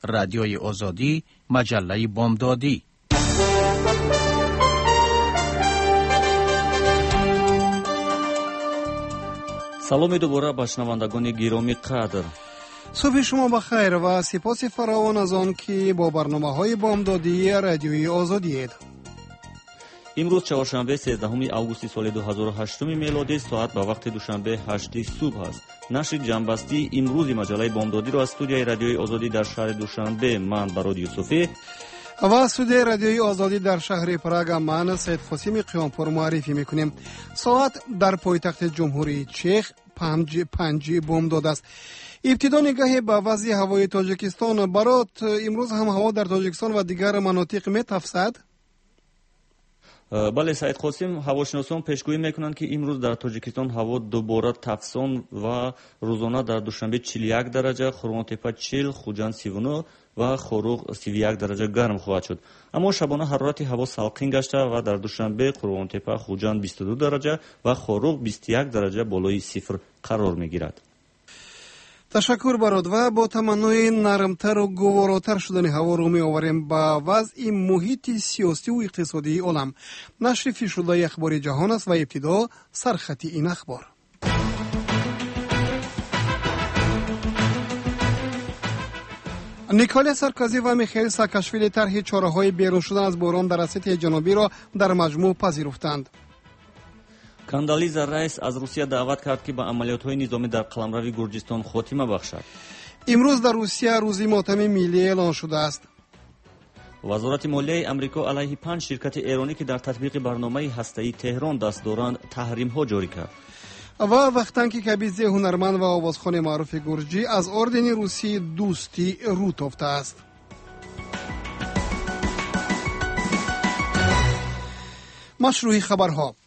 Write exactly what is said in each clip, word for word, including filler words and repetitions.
رادیوی آزادی، مجله بامدادی. سلامی دوباره به شنوندگان گرامی قدر. صبح شما بخیر و سپاس فراوان از آن که با برنامه‌های بامدادی رادیوی آزادی اید. امروز چهارشنبه سیزدهم اوگوست سال دو هزار و هشت میلادی، ساعت به وقت دوشنبه هشت صبح است. نشر جنبستی امروز مجله بامدادی را از استودیوی رادیوی آزادی در شهر دوشنبه من براد یوسفی و استودیوی رادیوی آزادی در شهر پراگ من سید قاسم قیامپور معرفی میکنیم. ساعت در پایتخت جمهوری چک پنج پنج بامداد است. ابتدا نگاهی به وضع هوای تاجیکستان. برات امروز هم هوا در تاجیکستان و دیگر مناطق میتفسد؟ بله سید قاسم، هواشناسان پیشگویی میکنند که امروز در تاجیکستان هوا دوباره تفسان و روزانه در دوشنبه چهل و یک درجه، خرمانتپه چهل، خوجند سی و نه و خوروغ سی و یک درجه گرم خواهد شد. اما شبانه حرارت هوا سالقین گشته و در دوشنبه خرمانتپه خوجند بیست و دو درجه و خوروغ بیست و یک درجه بالای صفر قرار میگیرد. تشکر برات. و با تمنای نرمتر و گواراتر شدن هوا رو می آوریم با وضع محیط سیاسی و اقتصادی عالم. نشر فیشرده اخبار جهان است و ابتدا سرخط این اخبار. نیکولا سارکوزی و میخائیل ساکاشویلی طرح چاره‌های بیرون شدن از بحران در اسیای جنوبی را در مجموع پذیرفتند. کاندالیزا رئیس از روسیه دعوت کرد که به عملیات‌های نظامی در قلمرو گرجستان خاتمه بخشد. امروز در روسیه روزی ماتم ملی اعلان شده است. وزارت مالیه آمریکا علیه پنج شرکت ایرانی که در تطبیق برنامه هسته‌ای تهران دست دارند تحریم‌ها جاری کرد. و وقتانکی کبیزی هنرمند و آوازخوان معروف گرجی از اردن روسی دوستی رو تافته است. مشروع خبرها.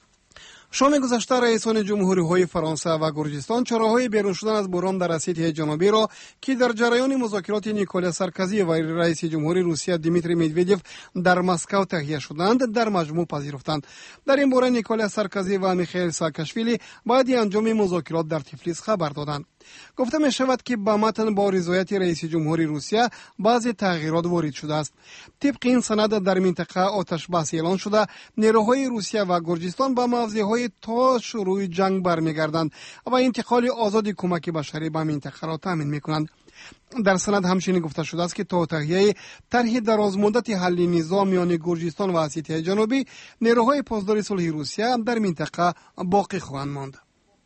شام گذشته رئیسان جمهوری‌های فرانسه و گرجستان چاره‌های بیرون شدن از بحران در اسیای جنوبی را که در جریان مذاکرات نیکولا سارکوزی و رئیس جمهوری روسیه دیمیتری مدودوف در مسکو تهیه شدند در مجموع پذیرفتند. در این باره نیکولا سارکوزی و میخائیل ساکاشویلی بعد انجام مذاکرات در تفلیس خبر دادند. گفته می شود که با متن با رضایت رئیس جمهوری روسیه بعضی تغییرات وارد شده است. طبق این سند در منطقه آتش بس اعلان شده، نیروهای روسیه و گرجستان به موضعهای تا شروع جنگ برمیگردند و انتقال آزاد کمک بشری به منطقه را تامین میکنند. در سند همچنین گفته شده است که تا تهیه طرح درازمدت حل نزاع میان گرجستان و اسیای جنوبی، نیروهای پاسدار صلح روسیه در منطقه باقی خواهند ماند.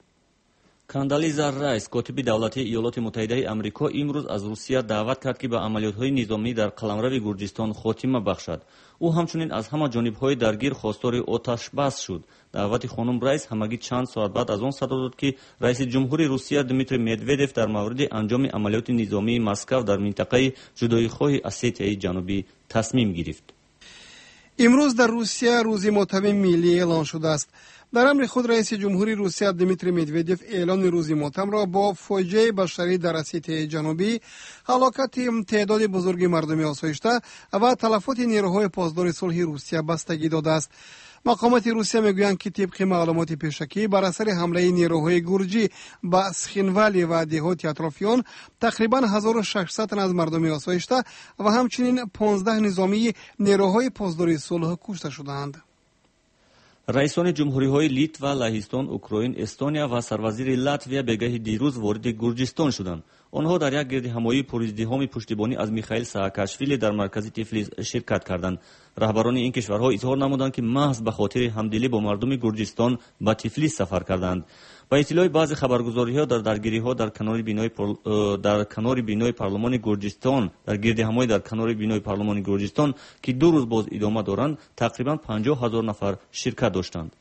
کاندالیزا رئیس کاتب دولتی ایالات متحده آمریکا امروز از روسیه دعوت کرد که به عملیات‌های نظامی در قلمرو گرجستان خاتمه بخشد. او همچنین از همه جانب‌های درگیر خواستار آتش بس شد. دعوت خانم رئیس همگی چند ساعت بعد از آن صدر داد که رئیس جمهوری روسیه دیمیتری مدودوف در مورد انجام عملیات نظامی مسکو در منطقه جدایی‌خواه اسیای جنوبی تصمیم گرفت. امروز در روسیه روزی ماتم ملی اعلان شده است. در امر خود رئیس جمهوری روسیه دیمیتری مدودوف اعلان روزی ماتم را با فاجعه بشری در اسیای جنوبی، هلاکت تعداد بزرگی مردم آسایشته و تلفات نیروهای پاسدار صلح روسیه بستگی داده است. مقامات روسیه میگویند که طبق معلومات پیشکی بر اثر حمله نیروهای گرجی به سخینوالی و دهات اطرافیان تقریبا هزار و ششصد تن از مردم آسایشته و همچنین پانزده نظامی نیروهای پاسدار صلح کشته شدند. رئیسان جمهوری‌های لیتوا، لهستان، اوکراین، استونیا و سروازیر لاتویا بگاه دیروز وارد گرجستان شدند. آنها در یک گردهمایی پرازدحام پشتیبانی از میخائیل ساکاشویلی در مرکز تفلیس شرکت کردند. رهبران این کشورها اظهار نمودند که محض به خاطر همدلی با مردم گرجستان به تفلیس سفر کردند. با اطلاع بعضی خبرگزاری‌ها در درگیری‌ها در کنار بینای پرل... در کنار بینای پارلمان گرجستان در گردهمایی در کنار بینای پارلمان گرجستان که دو روز باز ادامه دارند تقریبا پنجاه هزار نفر شرکت داشتند.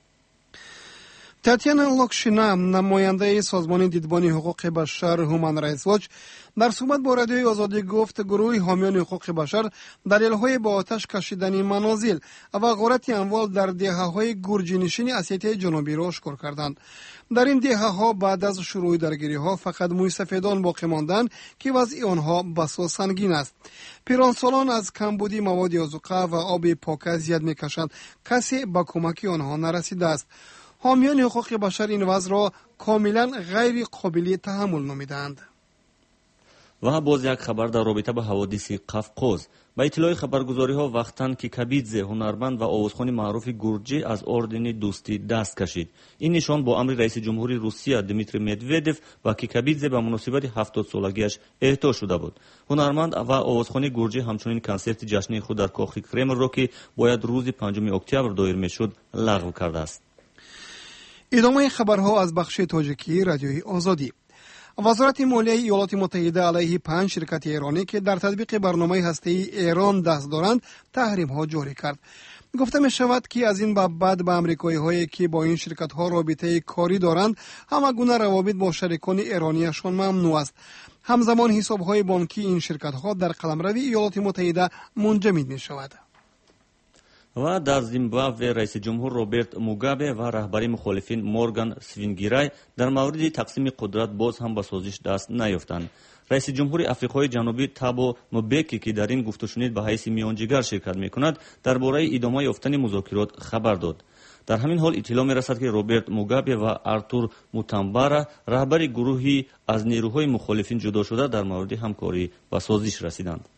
تاتیانا لوکشینا، نماینده سازمان دیدبان حقوق بشر هومن رایتس واچ، در صحبت با رادیوی آزادی گفت گروه حامیان حقوق بشر دلایل‌های با آتش کشیدن منازل و غارت اموال در دهه‌های گرجینشین اسیای جنوبی را آشکار کردند. در این دهه‌ها بعد از شروع درگیری‌ها فقط موی سفیدان باقی ماندند که وضع آنها بسیار سنگین است. پیرانسالان از کمبودی مواد آذوقه و آب پاک اذیت می‌کشند. کسی به کمک آنها نرسیده است. حامیان حقوق بشر این وضع را کاملا غیر قابل تحمل نامیدند. و باز یک خبر در رابطه با حوادث قفقاز. با اطلاع خبرگزاری‌ها وقتاً که کبیدزه هنرمند و آوازخوان معروف گورجی از اردن دوستی دست کشید. این نشان با امر رئیس جمهوری روسیه دمیتری مدودف با کبیدزه به مناسبت هفتاد سالگیش اهدا شده بود. هنرمند و آوازخوان گورجی همچنین کنسرت جشنی خود در کاخ کرمل را که باید روز پنجم اکتبر دایر میشد لغو کرده است. ادامه خبرها از بخش تاجیکی رادیوی آزادی. وزارت مالیه ایالات متحده علیه پنج شرکت ایرانی که در تطبیق برنامه هسته‌ای ایران دست دارند تحریم ها جاری کرد. گفته می شود که از این بعد به امریکایی هایی که با این شرکت ها رابطه کاری دارند همه گونه روابط با شریکان ایرانیشان ممنوع است. همزمان حساب های بانکی این شرکت ها در قلمرو ایالات متحده منجمد می شود. و در زیمبابوه رئیس جمهور روبرت موگابه و رهبر مخالفین مورگان سوینگیرای در مورد تقسیم قدرت باز هم به سازش دست نیافتند. رئیس جمهور آفریقای جنوبی تابو مبکی که در این گفت و شنید به حیث میانجیگر شرکت میکند درباره ادامه یافتن مذاکرات خبر داد. در همین حال اطلاع میرسد که روبرت موگابه و آرتور موتامبارا رهبر گروهی از نیروهای مخالفین جدا شده در مورد همکاری به سازش رسیدند.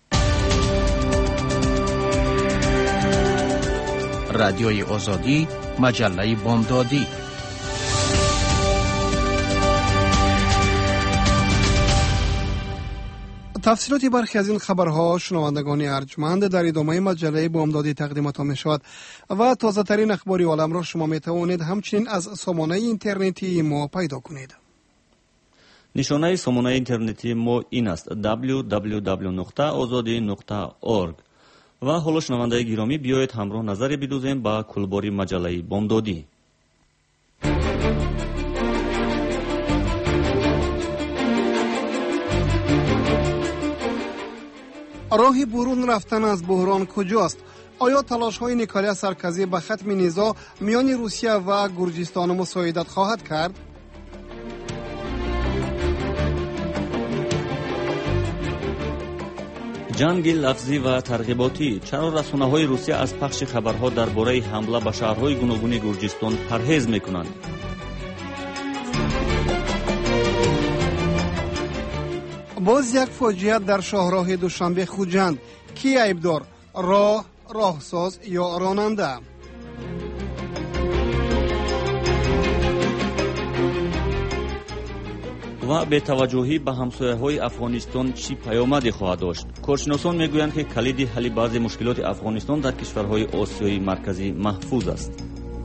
رادیوی آزادی، مجله بامدادی. تفصیلات برخی از این خبرها شنوندگان ارجمند در ادامه مجله بامدادی تقدیمتان می شود و تازه ترین اخبار عالم را شما می توانید همچنین از سامانه اینترنتی ما پیدا کنید. نشانه سامانه اینترنتی ما این است: دبلیو دبلیو دبلیو نقطه آزادی نقطه اورگ. و حالا شنوندگان گرامی بیایید همراه نظر بدوزیم با کلباری مجله بامدادی. راه برون رفتن از بحران کجاست؟ آیا تلاش های نیکولای سارکوزی به ختم نزاع میان روسیه و گرجستان مساعدت خواهد کرد؟ جنگ لفظی و ترغیباتی. چرا رسانه‌های روسیه از پخش خبرها درباره حمله به شهرهای گوناگون گرجستان پرهیز می‌کنند؟ باز یک فاجعه در شاهراه دوشنبه خوجند. کی عیبدار؟ راه، راهساز یا راننده؟ و به توجهی به همسایه‌های افغانستان چی پیامدی خواهد داشت؟ کارشناسان میگویند که کلید حل بعضی مشکلات افغانستان در کشورهای آسیای مرکزی محفوظ است.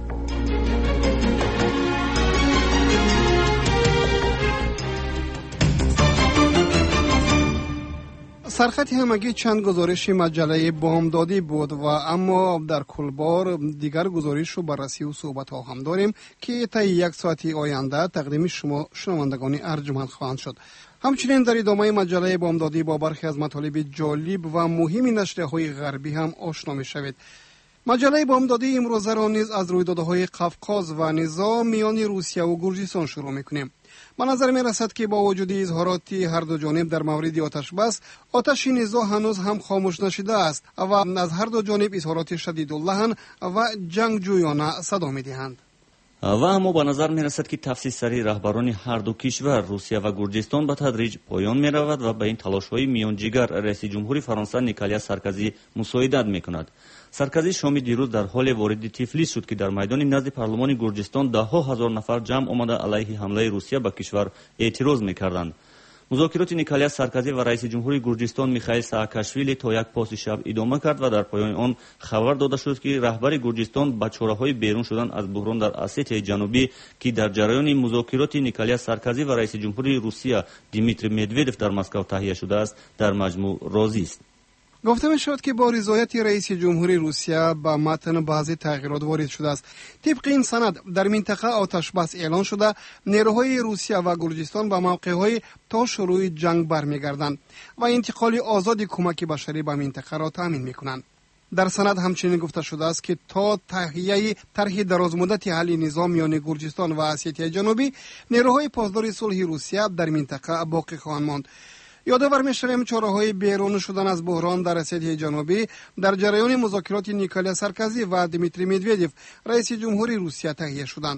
سرخط همگی چند گزارش مجله بامدادی بود و اما در کل بار دیگر گزارش رو بررسی و صحبت ها هم داریم که تا یک ساعتی آینده تقدیم شما شنوندگان ارجمند خواهند شد. همچنین در ادامه مجله بامدادی با برخی از مطالب جالب و مهم نشریه‌های غربی هم آشنا می‌شوید. مجله بامدادی امروز را نیز از رویدادهای قفقاز و نزاع میان روسیه و گرجستان شروع می‌کنیم. به نظر می رسد که با وجود اظهارات هر دو جانب در مورد آتش بس، آتش نزاع هنوز هم خاموش نشده است و از هر دو جانب اظهارات شدید اللحن و جنگجویانه صدا می دهند. و اما به نظر می رسد که تفسیس سری رهبران هر دو کشور روسیه و گرجستان به تدریج پایان می رود و به این تلاش های میانجیگر رئیس جمهوری فرانسه نیکولای سارکوزی مساعدت می کند. سارکوزی شام دیروز در حال وارد تیفلیس شد که در میدان نزد پارلمان گرجستان ده ها هزار نفر جمع آمده علیه حمله روسیه به کشور اعتراض می‌کردند. مذاکرات نیکولای سارکوزی و رئیس جمهوری گرجستان میخائیل سااکاشویلی تا یک پاس شب ادامه کرد و در پایان آن خبر داده شد که رهبر گرجستان با چاره‌های بیرون شدن از بحران در اسیتیای جنوبی که در جریان مذاکرات نیکولای سارکوزی و رئیس جمهوری روسیه دمیتری مدودف در مسکو تهیه شده است در مجموع راضی است. گفته می شود که با رضایت رئیس جمهوری روسیه با متن بعضی تغییرات وارد شده است. طبق این سند در منطقه آتش بس اعلان شده، نیروهای روسیه و گرجستان به موقع‌های تا شروع جنگ برمیگردند و انتقال آزاد کمک بشری به منطقه را تامین می‌کنند. در سند همچنین گفته شده است که تا تهیه طرح درازمدت حل نظام میان گرجستان و اسیتیای جنوبی، نیروهای پاسدار صلح روسیه در منطقه باقی خواهند ماند. یادآور می‌شویم چاره‌های بیرون شدن از بحران در اسیای جنوبی در جریان مذاکرات نیکولای سارکوزی و دمیتری مدودف رئیس جمهوری روسیه تهیه شدند.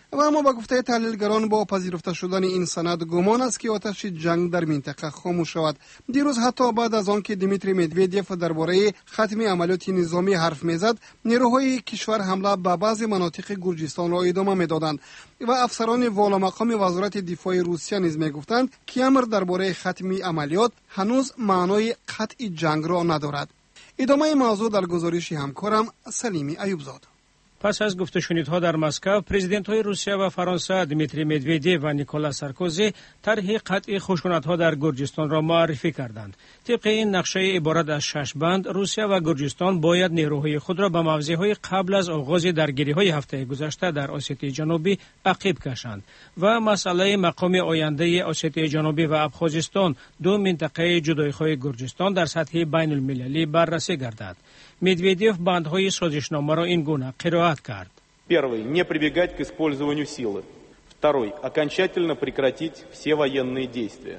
و اما با گفته تحلیلگران با پذیرفته شدن این سند گمان است که آتش جنگ در منطقه خاموش شود. دیروز حتی بعد از آنکه دیمیتری مدودیف درباره ختم عملیات نظامی حرف میزد، نیروهای کشور حمله به بعضی مناطق گرجستان را ادامه میدادند و افسران والا مقام وزارت دفاع روسیه نیز میگفتند که امر درباره ختم عملیات هنوز معنای قطع جنگ را ندارد. ادامه موضوع در گزارش همکارم سلیمی ایوبزاد. پس از گفتشنیدها در مسکو، پرزیدنت‌های روسیه و فرانسه دیمیتری مدودیف و نیکولا سارکوزی طرح قطع خشونت‌ها در گرجستان را معرفی کردند. طبق این نقشه عبارت از شش بند، روسیه و گرجستان باید نیروهای خود را به موضع‌های قبل از آغاز درگیری‌های هفته گذشته در آسیای جنوبی عقب کشند و مسئله مقام آینده آسیای جنوبی و ابخازستان، دو منطقه جدایی‌خواه گرجستان، در سطح بین‌المللی بررسی گردد. مدودیف بندهای سازشنامه را این گونه قرائت کرد. Первый не прибегать к использованию силы. Второй окончательно прекратить все военные действия.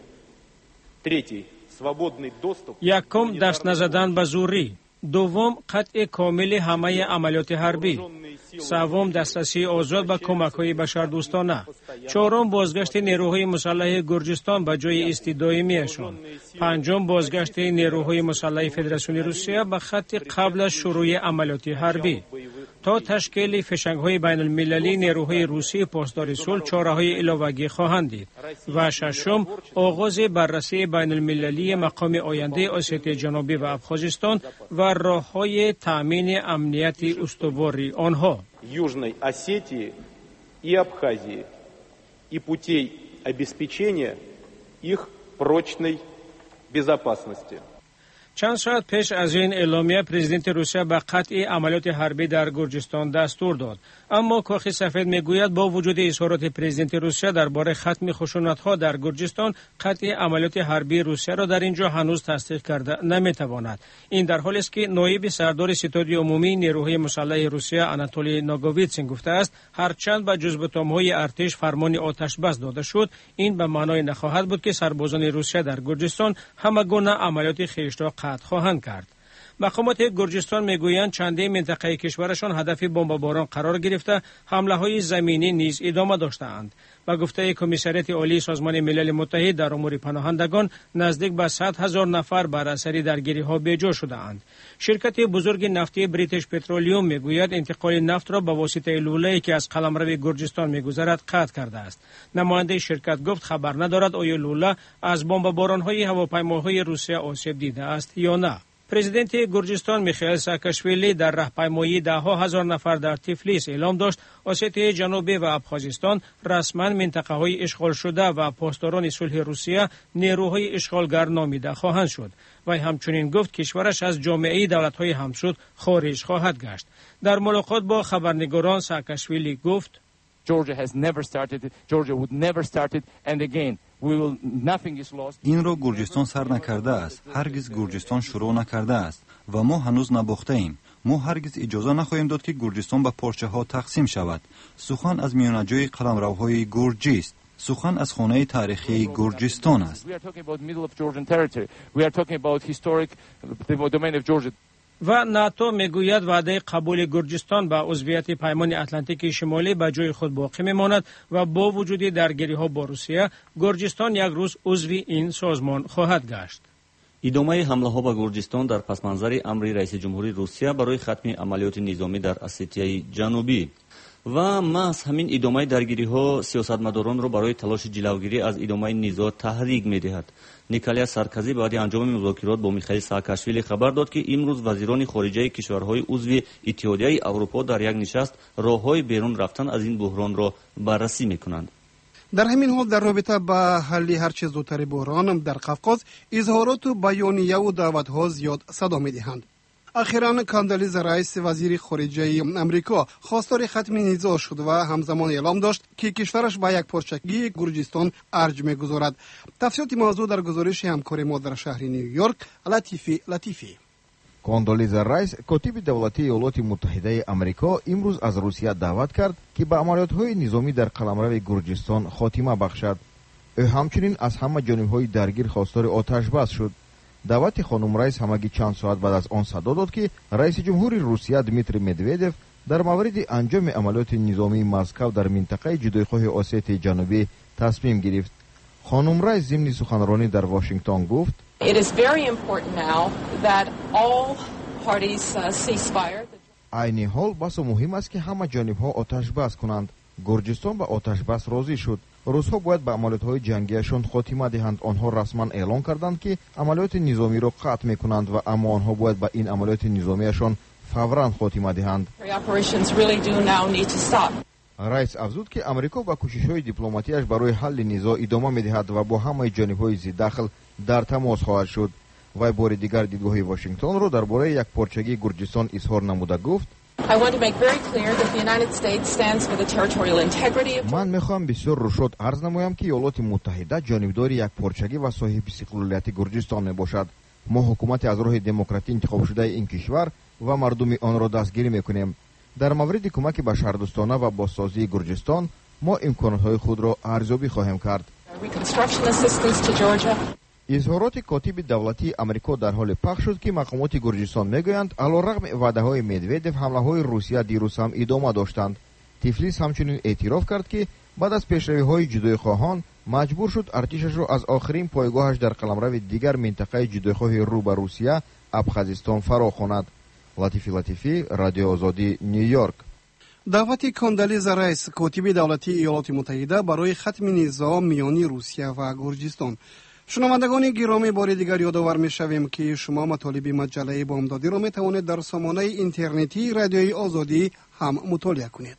Третий свободный доступ. یکم دست نزدن به زوری. دوم قطع کامل همه عملیات حربی. سوم دسترسی آزاد به کمک‌های بشردوستانه. چهارم بازگشت نیروهای مسلح گرجستان به جای استدایمیشان. پنجم بازگشت نیروهای مسلح فدراسیون روسیه به خط قبل از شروع عملیات حربی. تا تشکیل فشنگ‌های بین‌المللی، نیروهای روسی پاسدار صلح چاره‌های علاوه‌ای خواهند دید. و ششم آغاز بررسی بین‌المللی مقام آینده آسیای جنوبی و ابخازستان و راه‌های تأمین امنیت استواری آنها. Южной Осетии и Абхазии и путей обеспечения их прочной безопасности. چند ساعت پیش از این اعلامیه، پرزیدنت روسیه به قطع عملیات حربی در گرجستان دستور داد. اما کاخ سفید میگوید با وجود اظهارات پرزیدنت روسیه درباره ختم خشونت‌ها در گرجستان، قطع عملیات حربی روسیه را در اینجا هنوز تصدیق کرده نمیتواند. این در حالی است که نایب سردار ستاد عمومی نیروهای مسلح روسیه آناتولی ناگوویتسین گفته است هرچند به جزبه‌های ارتش فرمان آتش بس داده شد، این به معنای نخواهد بود که سربازان روسیه در گرجستان همه گونه عملیات خویش را قطع خواهند کرد. مقامات گرجستان میگویند چندین منطقه کشورشان هدف بمباران قرار گرفته، حمله‌های زمینی نیز ادامه داشته‌اند. با گفته کمیسریت عالی سازمان ملل متحد در امور پناهندگان، نزدیک به صد هزار نفر بر اثر درگیری‌ها بی‌جا شده‌اند. شرکت بزرگ نفتی بریتیش پترولیوم میگوید انتقال نفت را به واسطه لوله‌ای که از قلمرو گرجستان میگذرد قطع کرده است. نماینده شرکت گفت خبر ندارد آیا لوله از بمباران‌های هواپیماهای روسیه آسیب دیده است یا نه. پرزیدنت گرجستان میخائیل ساکاشویلی در راهپیمایی ده ها هزار نفر در تیفلیس اعلام داشت آسیای جنوبی و ابخازستان رسما منطقه های اشغال شده و پاسداران صلح روسیه نیروهای اشغالگر نامیده خواهند شد. و همچنین گفت کشورش از جامعه دولت‌های همسود خارج خواهد گشت. در ملاقات با خبرنگاران ساکاشویلی گفت Georgia has never started it. Georgia would never start it. And again, we will, nothing is lost. این را گرجستان سر نکرده است. هرگز گرجستان شروع نکرده است و ما هنوز نباخته ایم. ما هرگز اجازه نخواهیم داد که گرجستان به پارچه ها تقسیم شود. سخن از میانجوی قلمروهای گرجی است. سخن از خانه تاریخی گرجستان است. We are talking about middle of Georgian territory. We are talking about historic the domain of Georgia. و ناتو میگوید وعده قبول گرجستان به عضویت پیمان اتلانتیک شمالی به جای خود باقی میماند و با وجود درگیری ها با روسیه، گرجستان یک روز عضو این سازمان خواهد گشت. ادامه حمله ها به گرجستان در پس منظر امر رئیس جمهوری روسیه برای ختم عملیات نظامی در اسیای جنوبی و محض همین ادامه درگیری ها سیاستمداران را برای تلاش جلوگیری از ادامه نزاع تحریک می‌دهد. نیکولای سارکوزی بعد انجام مذاکرات با میخائیل ساکاشویلی خبر داد که امروز وزیران خارجه کشورهای عضو اتحادیه اروپا در یک نشست راههای بیرون رفتن از این بحران را بررسی می‌کنند. در همین حال در رابطه با حل هر چه زودتر بحران در قفقاز، اظهارات و بیانیه و دعوت‌ها زیاد صدا می‌دهند. اخیراً کاندالیزا رئیس وزیر خارجه امریکا خواستار ختم نزاع شد و همزمان اعلام داشت که کشورش با یک پارچگی گرجستان ارج می‌گذارد. تفصیلات موضوع در گزارش همکار ما در شهر نیویورک لطیفی لطیفی. кондолиза райс котиби давлатии иёлоти муттаҳидаи амрико имрӯз аз русия даъват кард ки ба амалиётҳои низомӣ дар қаламрави гурҷистон хотима бахшад. ӯ ҳамчунин аз ҳама ҷонибҳои даргир хостори оташбас шуд. даъвати хонум райс ҳамагӣ чанд соат баъд аз он садо дод ки раиси ҷумҳури русия дмитрий медведев дар мавриди анҷоми амалиёти низомии Москав дар минтақаи ҷудойхоҳи Осетияи ҷанубӣ тасмим гирифт. хонум Райс зимни суханронӣ дар Вашингтон гуфт: айни ҳол басу муҳим аст ки ҳама ҷонибҳо оташбас кунанд. Гурҷистон ба оташбас розӣ шуд. русҳо бояд ба амалиётҳои ҷангиашон хотима диҳанд. онҳо расман эълон карданд ки амалиёти низомиро қатъ мекунанд ва аммо онҳо бояд ба ин амалиёти низомияшон фавран хотима диҳанд. райс афзуд ки амрико ба кӯшишҳои дипломатияш барои ҳалли низоъ идома медиҳад ва бо ҳамаи ҷонибҳои зиддахл дар тамос хоҳад шуд. вай бори дигар дидгоҳи Вашингтонро дар бораи якпорчагии Гурҷистон изҳор намуда гуфт: ман мехоҳам бисёр рушод арз намоям ки Иёлоти Муттаҳида ҷонибдори якпорчагӣ ва соҳиби истиқлолияти Гурҷистон мебошад. мо ҳукумати аз роҳи демократӣ интихобшудаи ин кишвар ва мардуми онро дастгирӣ мекунем. дар мавриди кӯмаки ба шаҳрдӯстона ва бозсозии Гурҷистон мо имконотҳои худро арзёбӣ хоҳем кард. изҳороти котиби давлатии Амрико дар ҳоле пахш шуд ки мақомоти Гурҷистон мегӯянд алорағми ваъдаҳои Медведев ҳамлаҳои Русия дирӯз ҳам идома доштанд. Тифлис ҳамчунин эътироф кард ки баъд аз пешравиҳои ҷудойхоҳон маҷбур шуд артишашро аз охирин пойгоҳаш дар қаламрави дигар минтақаи ҷудойхоҳи рӯ ба Русия Абхазистон фарохонад. Латифи Латифӣ, Радиои Озодӣ, Нью-Йорк. даъвати Кондолиза Райс, котиби давлатии Иёлоти Муттаҳида барои хатми низоъ миёни Русия ва Гурҷистон. шунавандагони гиромӣ, бори дигар ёдовар мешавем ки шумо матолиби маҷаллаи бомдодиро метавонед дар сомонаи интернетии Радиои Озодӣ ҳам мутолиа кунед.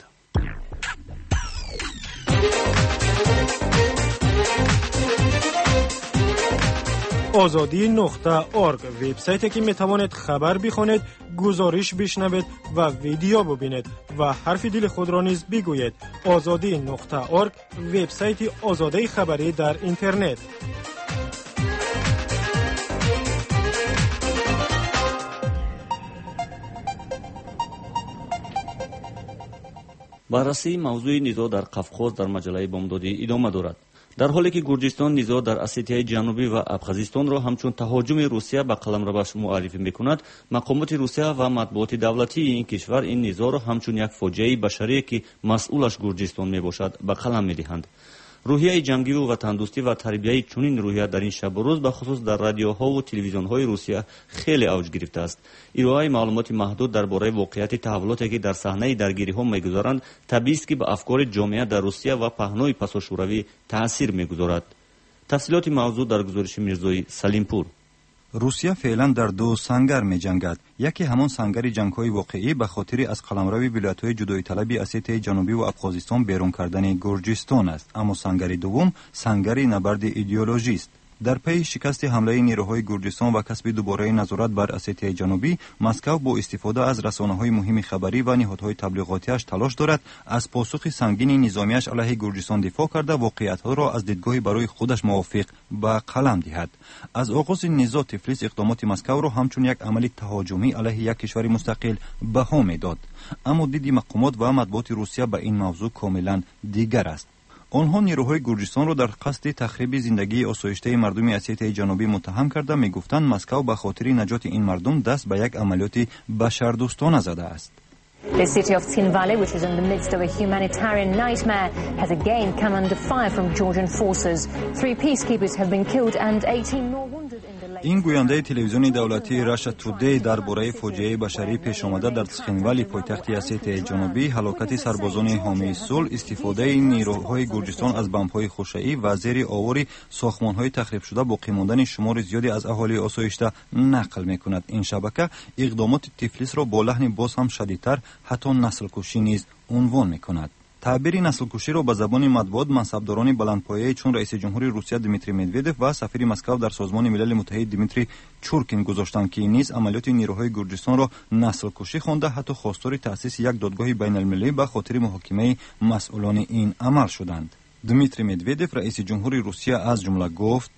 озодӣ нуқта орг вебсайте ки метавонед хабар бихонед, гузориш бишнавед ва видео бубинед ва ҳарфи дили худро низ бигӯед. озодӣ нуқта орг вебсайти озодаи хабарӣ дар интернет. баррасии мавзӯи низоъ дар Қавқоз дар маҷаллаи бомдодӣ идома дорад. дар ҳоле ки Гурҷистон низоъ дар Осетияи ҷанубӣ ва Абхазистонро ҳамчун таҳоҷуми Русия ба қаламраваш муаррифӣ мекунад, мақомоти Русия ва матбуоти давлатии ин кишвар ин низоъро ҳамчун як фоҷиаи башарие ки масъулаш Гурҷистон мебошад ба қалам медиҳанд. рӯҳияи ҷангиву ватандӯстӣ ва тарбияи чунин рӯҳия дар ин шабу рӯз бахусус дар радиоҳову телевизионҳои Русия хеле авҷ гирифтааст. ироаи маълумоти маҳдуд дар бораи воқеияти таҳввулоте ки дар саҳнаи даргириҳо мегузаранд, табиист ки ба афкори ҷомеа дар Русия ва паҳнои пасошӯравӣ таъсир мегузорад. тафсилоти мавзӯъ дар гузориши Мирзои Салимпур. русия феълан дар ду сангар меҷангад. яке ҳамон сангари ҷангҳои воқеӣ ба хотири аз қаламрави вилоятҳои ҷудоиталаби Осетияи ҷанубӣ ва Абхозистон берун кардани Гурҷистон аст. аммо сангари дуввум сангари набарди идеологист. дар пайи шикасти ҳамлаи нерӯҳои Гурҷистон ва касби дубораи назорат бар Осетияи ҷанубӣ, Москав бо истифода аз расонаҳои муҳими хабарӣ ва ниҳодҳои таблиғотиаш талош дорад аз посухи сангини низомияш алайҳи Гурҷистон дифоъ карда воқеиятҳоро аз дидгоҳи барои худаш мувофиқ ба қалам диҳад. аз оғози низоъ Тифлис иқдомоти Москавро ҳамчун як амали таҳоҷумӣ алайҳи як кишвари мустақил баҳо медод. аммо диди мақомот ва матбуоти Русия ба ин мавзӯъ комилан дигар аст. онҳо нерӯҳои Гурҷистонро дар қасди тахриби зиндагии осоиштаи мардуми Осетияи ҷанубӣ муттаҳам карда мегуфтанд Москав ба хотири наҷоти ин мардум даст ба як амалиёти башардӯстона задааст. The city of Tsin Valley, which is in the midst of a humanitarian nightmare, has again come under fire from Georgian forces. Three peacekeepers have been killed and eighteen more wounded in the late... ин гӯяндаи телевизиони давлатии Russia Today дар бораи фоҷиаи башарӣ пешомада дар Тсхинвали, пойтахти Осетияи ҷанубӣ, ҳалокати сарбозони ҳомии сулҳ, истифодаи нерӯҳои Гурҷистон аз бамбҳои хушаӣ ва зери овори сохтмонҳои тахрибшуда боқӣ мондани шумори зиёде аз аҳолии осоишта нақл мекунад. ин шабака иқдомоти Тифлисро бо лаҳни боз ҳам шадидтар, ҳатто наслкушӣ низ унвон мекунад. таъбири наслкуширо ба забони матбуот мансабдорони баландпояи чун раиси ҷумҳури Русия Дмитрий Медведев ва сафири Москав дар Созмони милали Муттаҳид Дмитрий Чуркин гузоштанд ки низ амалиёти нерӯҳои Гурҷистонро наслкушӣ хонда, ҳатто хостори таъсиси як додгоҳи байналмилалӣ ба хотири муҳокимаи масъулони ин амал шуданд. Дмитрий Медведев, раиси ҷумҳури Русия, аз ҷумла гуфт: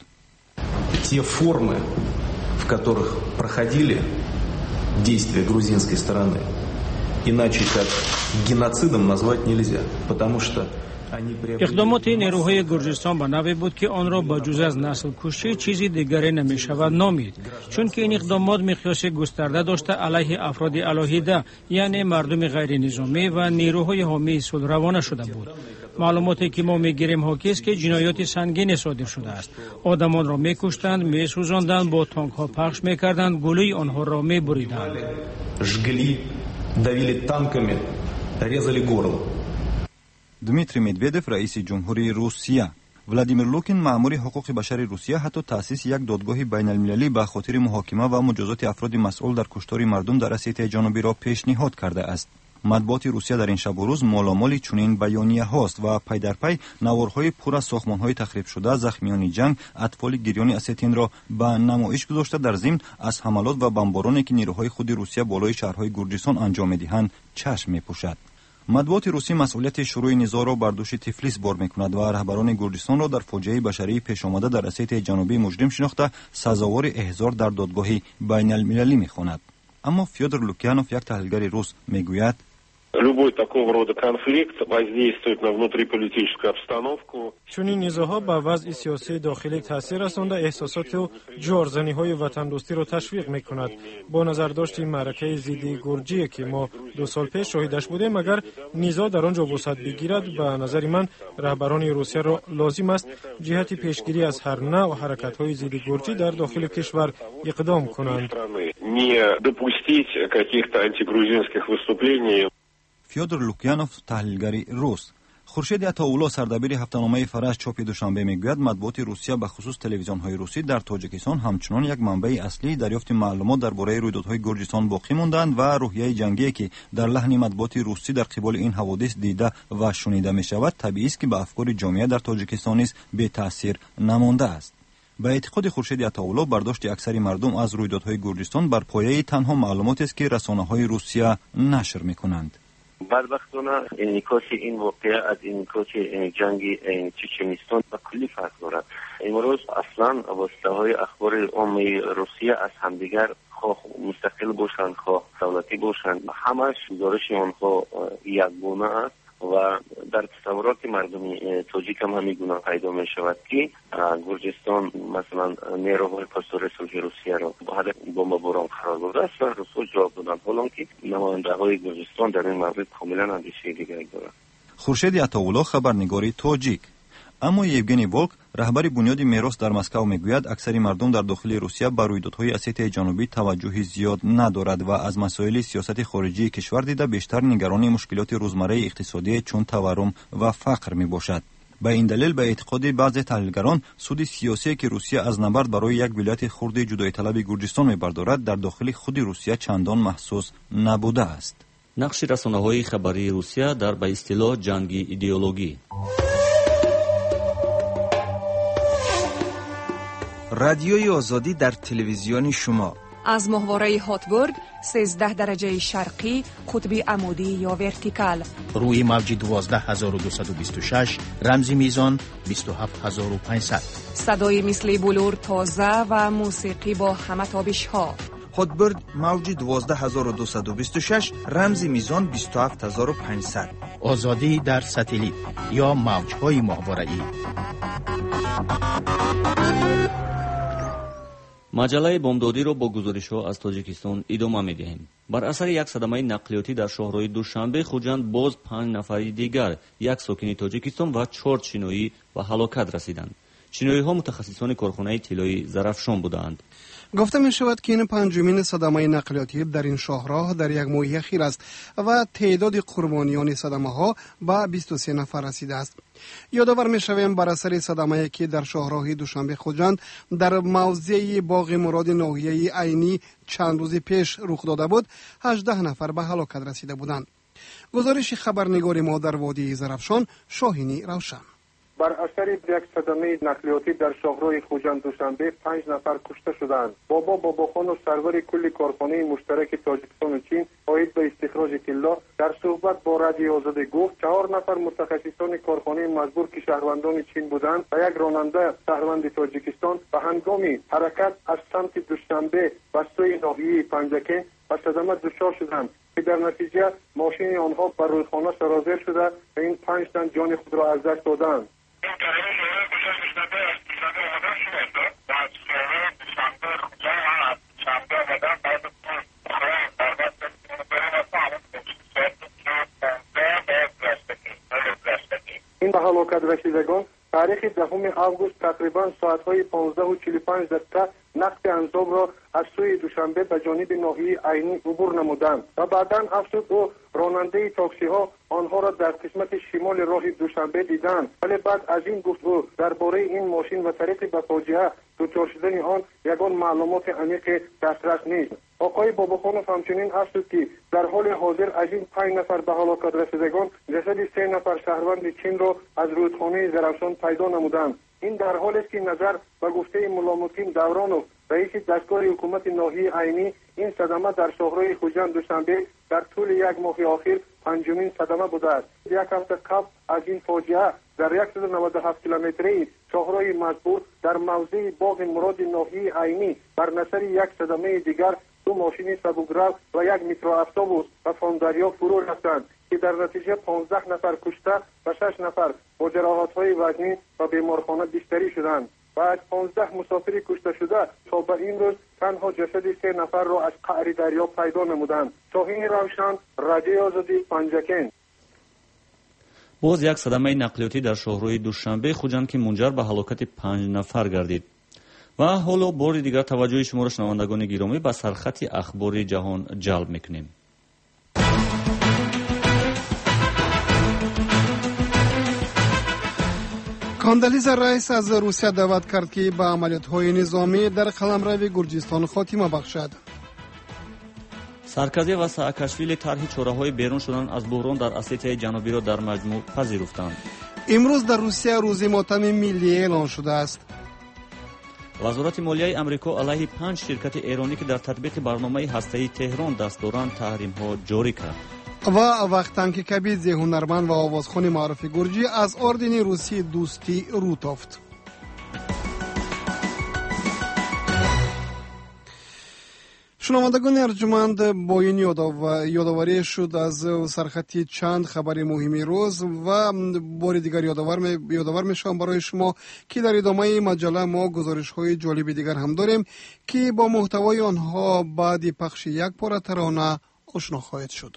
те формы, в которых проходили действия грузинской стороны, иначе как геноцидом назвать нельзя, потому что اقدامات نیروهای گرجستان به نوعی بود که آن را با جز از نسل کشی چیزی دیگری نمی شود نامید، چون که این اقدامات مقیاس گسترده داشته علیه افراد علاهیده، یعنی مردم غیر نظامی و نیروهای حامی صلح روانه شده بود. معلوماتی که ما میگیریم حاکی است که جنایات سنگین صادر شده است. آدمان را میکشتند، میسوزاندند، با تانک ها پخش میکردند، گلوی آنها را میبریدند. жгли, давили танками, резали горло. دمیتری مدویدف رئیس جمهوری روسیه، ولادیمیر لوکین مأمور حقوق بشر روسیه حتی تأسیس یک دادگاه بین المللی به خاطر محاکمه و مجازات افراد مسئول در کشتار مردم در اسیای جنوبی را پیشنهاد کرده است. مطبوعات روسیه در این شب و روز مالامال چنین بیانیه هاست و پی در پی نوارهای پر از ساختمان‌های تخریب شده، زخمیان جنگ، اطفال گریان اسیتین را به نمایش گذاشته، در ضمن از حملات و بمبارانی که نیروهای خود روسیه بالای شهرهای گرجستان انجام می‌دهند چشم می‌پوشد. مطبوعات روسی مسئولیت شروع نزاع را بر دوش تفلیس بار می‌کند و رهبران گرجستان را در فاجعه بشری پیش آمده در اسیای جنوبی مجرم شناخته سزاوار احضار در دادگاه بین المللی می‌خواند. اما فیودور لوکیانوف، یک تحلیلگر روس، میگوید Любой такого рода конфликт воздействует на внутриполитическую обстановку. چنین نزاع‌ها به وضع سیاسی داخلی تاثیر رسانده، احساسات و جارزنی‌های وطن دوستی را تشویق می‌کند. با نظر داشت این معرکه ضد گرجی که ما دو سال پیش شاهدش بودیم، اگر نزاع در آنجا وسعت بگیرد، به نظر من رهبران روسیه را لازم است جهت پیشگیری از هر نوع حرکت‌های ضد گرجی در داخل کشور اقدام کنند. Не допустить каких-то антигрузинских выступлений. فیودور لوکیانوف، تحلیلگر روس. خورشید عطاولا، سردبیر هفته‌نامه فرج، چاپ دوشنبه میگوید مطبوعات روسیه به خصوص تلویزیون‌های روسی در تاجیکستان همچنان یک منبع اصلی دریافت معلومات درباره رویدادهای گرجستان باقی ماندند و روحیه جنگی که در لحن مطبوعات روسی در قبال این حوادث دیده و شنیده می‌شود طبیعی است که به افکار جامعه در تاجیکستان نیز بی تاثیر نمانده است. به اعتقاد خورشید عطاولا، برداشت اکثر مردم از رویدادهای گرجستان بر پایه تنها معلوماتی است که رسانه‌های روسیه نشر می‌کنند. بدبختانه انعکاس این واقعه از انعکاس جنگ چچنستان به کلی فرق دارد. امروز اصلا واسطه‌های اخبار عامه روسیه از همدیگر خواه مستقل باشند خواه دولتی باشند، همش گزارش آنها یکگونه است و در تصورات مردمی تاجیک هم همین گونه پیدا می شود که گرجستان مثلا نیروهای پاسدار صلح روسیه را با هدف بمباران قرار داده است و روس‌ها جواب دادند، حالا که نماینده های گرجستان در این مورد کاملا اندیشه دیگری دارند. خورشید عطاولا، خبرنگاری تاجیک. اما یوگنی ولک، رهبر بنیاد میراث در مسکو، میگوید اکثر مردم در داخل روسیه به رویدادهای اسیای جنوبی توجهی زیاد ندارد و از مسائل سیاست خارجی کشور دیده بیشتر نگران مشکلات روزمره اقتصادی چون تورم و فقر میباشد. به این دلیل به اعتقاد بعضی تحلیلگران سود سیاسی که روسیه از نبرد برای یک ولایت خرد جدایی طلب گرجستان میبردارد در داخل خود روسیه چندان محسوس نبوده است. نقش رسانه‌های خبری روسیه در به اصطلاح جنگ ایدئولوژی. رادیوی آزادی در تلویزیون شما از ماهواره هاتبورگ سیزده درجه شرقی قطب عمودی یا ورتیکال، روی موج دوازده هزار و دویست و بیست و شش رمزی میزان بیست و هفت هزار و پانصد، صدای مثل بلور تازه و موسیقی با همه تابش ها. هاتبورگ موج دوازده هزار و دویست و بیست و شش رمزی میزان بیست و هفت هزار و پانصد. آزادی در ساتلیت یا موج‌های ماهواره‌ای. مجله بامدادی را با گزارش‌ها از تاجیکستان ادامه می‌دهیم. بر اثر یک صدمه نقلیاتی در شهرهای دوشنبه خوجند باز پنج نفر دیگر، یک ساکن تاجیکستان و چهار چینایی به هلاکت رسیدند. چینایی‌ها متخصصان کارخانه طلای زرافشان بودند. گفته می شود که این پنجمین صدمه نقلیاتی در این شاهراه در یک ماه اخیر است و تعداد قربانیان صدمه ها به بیست و سه نفر رسیده است. یادآور می شویم بر اثر صدمه که در شاهراه دوشنبه خوجند در موضع باغ مراد ناحیه عینی چند روز پیش رخ داده بود، هجده نفر به هلاکت رسیده بودند. گزارش خبرنگار ما در وادی زرافشان، شاهینی روشن. بر اثر یک صدمه نقلیاتی در شاهراه خوجند دوشنبه پنج نفر کشته شدند. بابا باباخان و سرور کل کارخانه مشترک تاجیکستان و چین عاید به استخراج طلا در صحبت با رادیو آزادی گفت چهار نفر متخصصان کارخانه مزبور که شهروندان چین بودند و یک راننده شهروند تاجیکستان به هنگام حرکت از سمت دوشنبه به سوی ناحیه پنجکه از صدمه دچار شدند که در نتیجه ماشین آنها بر روی خانه سرازیر شده و این پنج تن جان خود را از دست دادند. این به هلاکت رسیدگان تاریخ دهم آگوست تقریبا ساعت‌های پانزده و چهل و پنج دقیقه نقل انصاب را از سوی دوشنبه به جانب ناحیه عینی عبور نمودند و بعدا افسود و راننده تاکسی ها آنها را در قسمت شمال راه دوشنبه دیدند، ولی بعد از این گفتگو درباره این ماشین و طریق به فاجعه دچار شدن آن یگان معلومات عمیق دسترس نیست. آقای باباخانوف همچنین افزود که در حال حاضر از این پنج نفر به هلاکت رسیدگان جسد سه نفر شهروند چین را از رودخانه زرافشان پیدا نمودند. این در حالی است که نظر به گفته ملامتین دورانوف رئیس دستگاه حکومت ناحیه عینی این صدمه در شهرهای خوجند دوشنبه در طول یک ماه آخر پنجمین صدمه بوده است. یک هفته قبل از این فاجعه در صد و نود و هفت کیلومتری شهرهای مذکور در موضع باغ مراد ناحیه عینی بر نظر یک صدمه دیگر دو ماشین سبک‌رو و یک میکرواتوبوس و فاندریا فرو رفتند که در نتیجه پانزده نفر کشته و شش نفر با جراحت‌های وزنی و بیمارخانه بستری شدند و از پانزده مسافر کشته شده تا به این روز تنها جسد سه نفر را از قعر دریا پیدا نمودند. شاهین روشن، رادیوی آزادی، پنجکین. باز یک صدمه نقلیاتی در شهرهای دوشنبه خوجند که منجر به هلاکت پنج نفر گردید. و حالا بار دیگر توجه شما را شنوندگان گرامی به سرخط اخبار جهان جلب میکنیم. کاندالیزا رایس از روسیه دعوت کرد که به عملیات‌های نظامی در قلمرو گرجستان خاتمه بخشد. سارکوزی و سااکاشویلی طرح چاره‌های بیرون شدن از بحران در اسیای جنوبی را در مجموع پذیرفتند. امروز در روسیه روز ماتم ملی اعلان شده است. وزارت مالیه امریکا علیه پنج شرکت ایرانی که در تطبیق برنامه هسته‌ای تهران دست دارند تحریم‌ها جاری کرد. و وقتانکه کبیدزی هنرمند و آوازخوان معروف گرجی از اردن روسی دوستی رو تافت. شنوندگان ارجمند با این یادآوری شد از سرخطی چند خبر مهمی روز و بار دیگر یادآور یادآور میشم برای شما که در ادامه مجله ما گزارش های جالب دیگر هم داریم که با محتوای آنها بعد پخش یک پاره ترانه آشنا خواهید شد.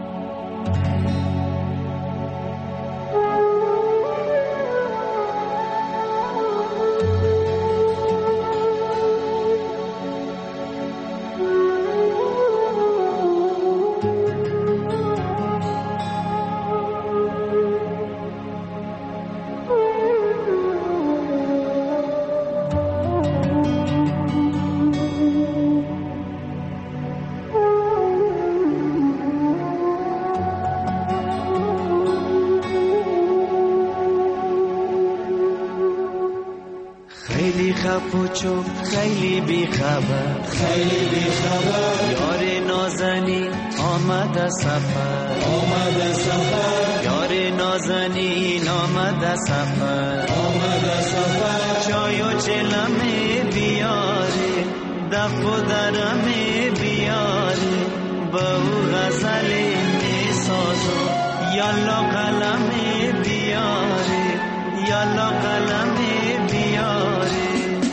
پوچو خیلی بی خبر خیلی بی خبر یار نازنی آمد سفر آمد سفر یار نازنین آمد سفر آمد سفر چای و چلمه بیاره دف و درمه بیاره با او غزل می سازو یالا قلمه بیاره یالا قلمه بیاره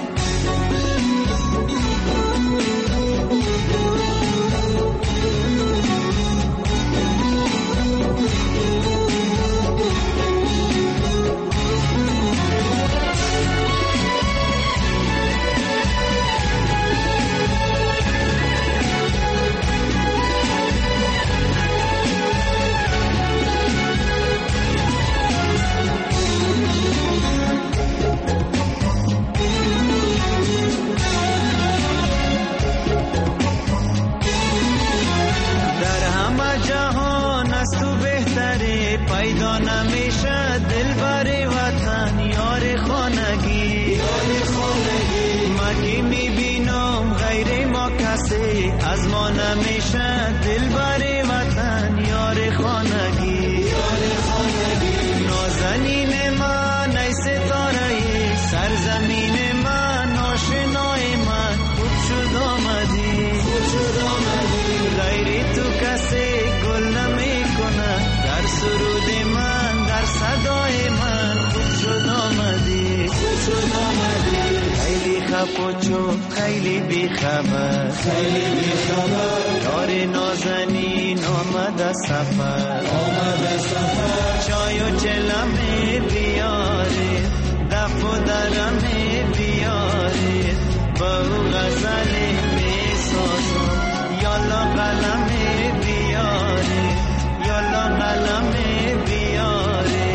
پیدا نمیشه دلبر وطن یار خانگی مگی میبینم غیر ما کسی از ما نمیشه دلبر وطن یار خانگی نازنین من ای ستاره سرزمین من آشنای من خوب شد آمدی خوب شد آمدی خف و چوب خیلی بیخبر خیلی بیخبر یار نازنین آمد سفر آمد سفر چای و چلمه بیاره دف و درمه بیاره با او غزل میسازم یالا قلمه بیاره یالا قلمه بیاره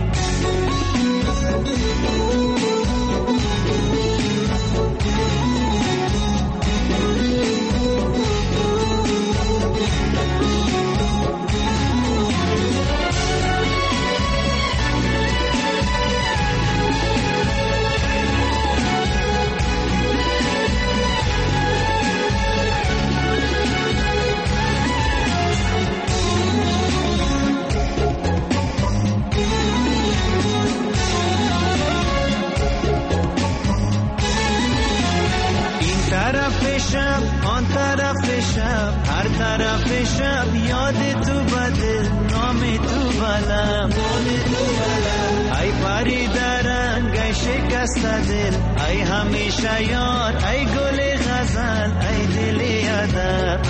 شب آن طرف شب هر طرف شب یاد تو بده نام تو بلم ای پری درن گی شکست دل ای همیشه یار ای گل غزل ای دل ادب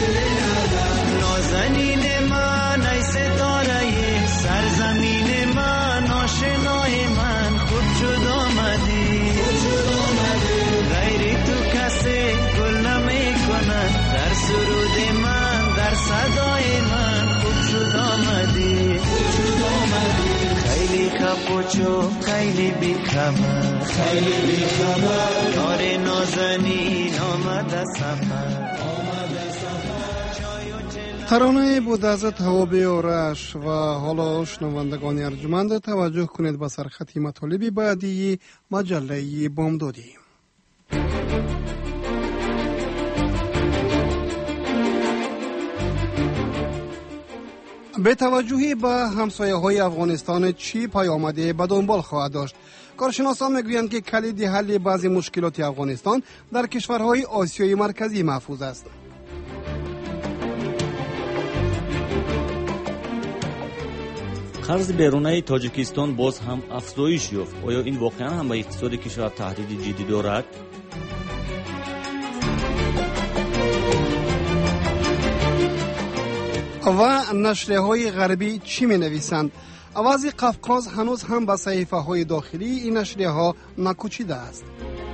نازنین من ای ستاره سرزمین من آشنای من خوب شد آمدی غیری تو کسی در سرود من در صدای من خوب شد آمدی خیلی خف و چوب خیلی بیخبر خیلی بیخبر یار نازنین آمد سفر ترانه بود از توابع آرش و حالا شنوندگان ارجمند توجه کنید به سرخط مطالب بعدی مجله بامدادی. به توجهی به همسایه های افغانستان چی پیامده به دنبال خواهد داشت؟ کارشناسان میگویند که کلید حل بعضی مشکلات افغانستان در کشورهای آسیای مرکزی محفوظ است. قرض بیرونی تاجیکستان باز هم افزایش یافت. آیا این واقعا هم به اقتصاد کشور تهدید جدی دارد؟ و نشریه های غربی چی می نویسند؟ وضع قفقاز هنوز هم به صحیفه های داخلی این نشریه ها نکوچیده است.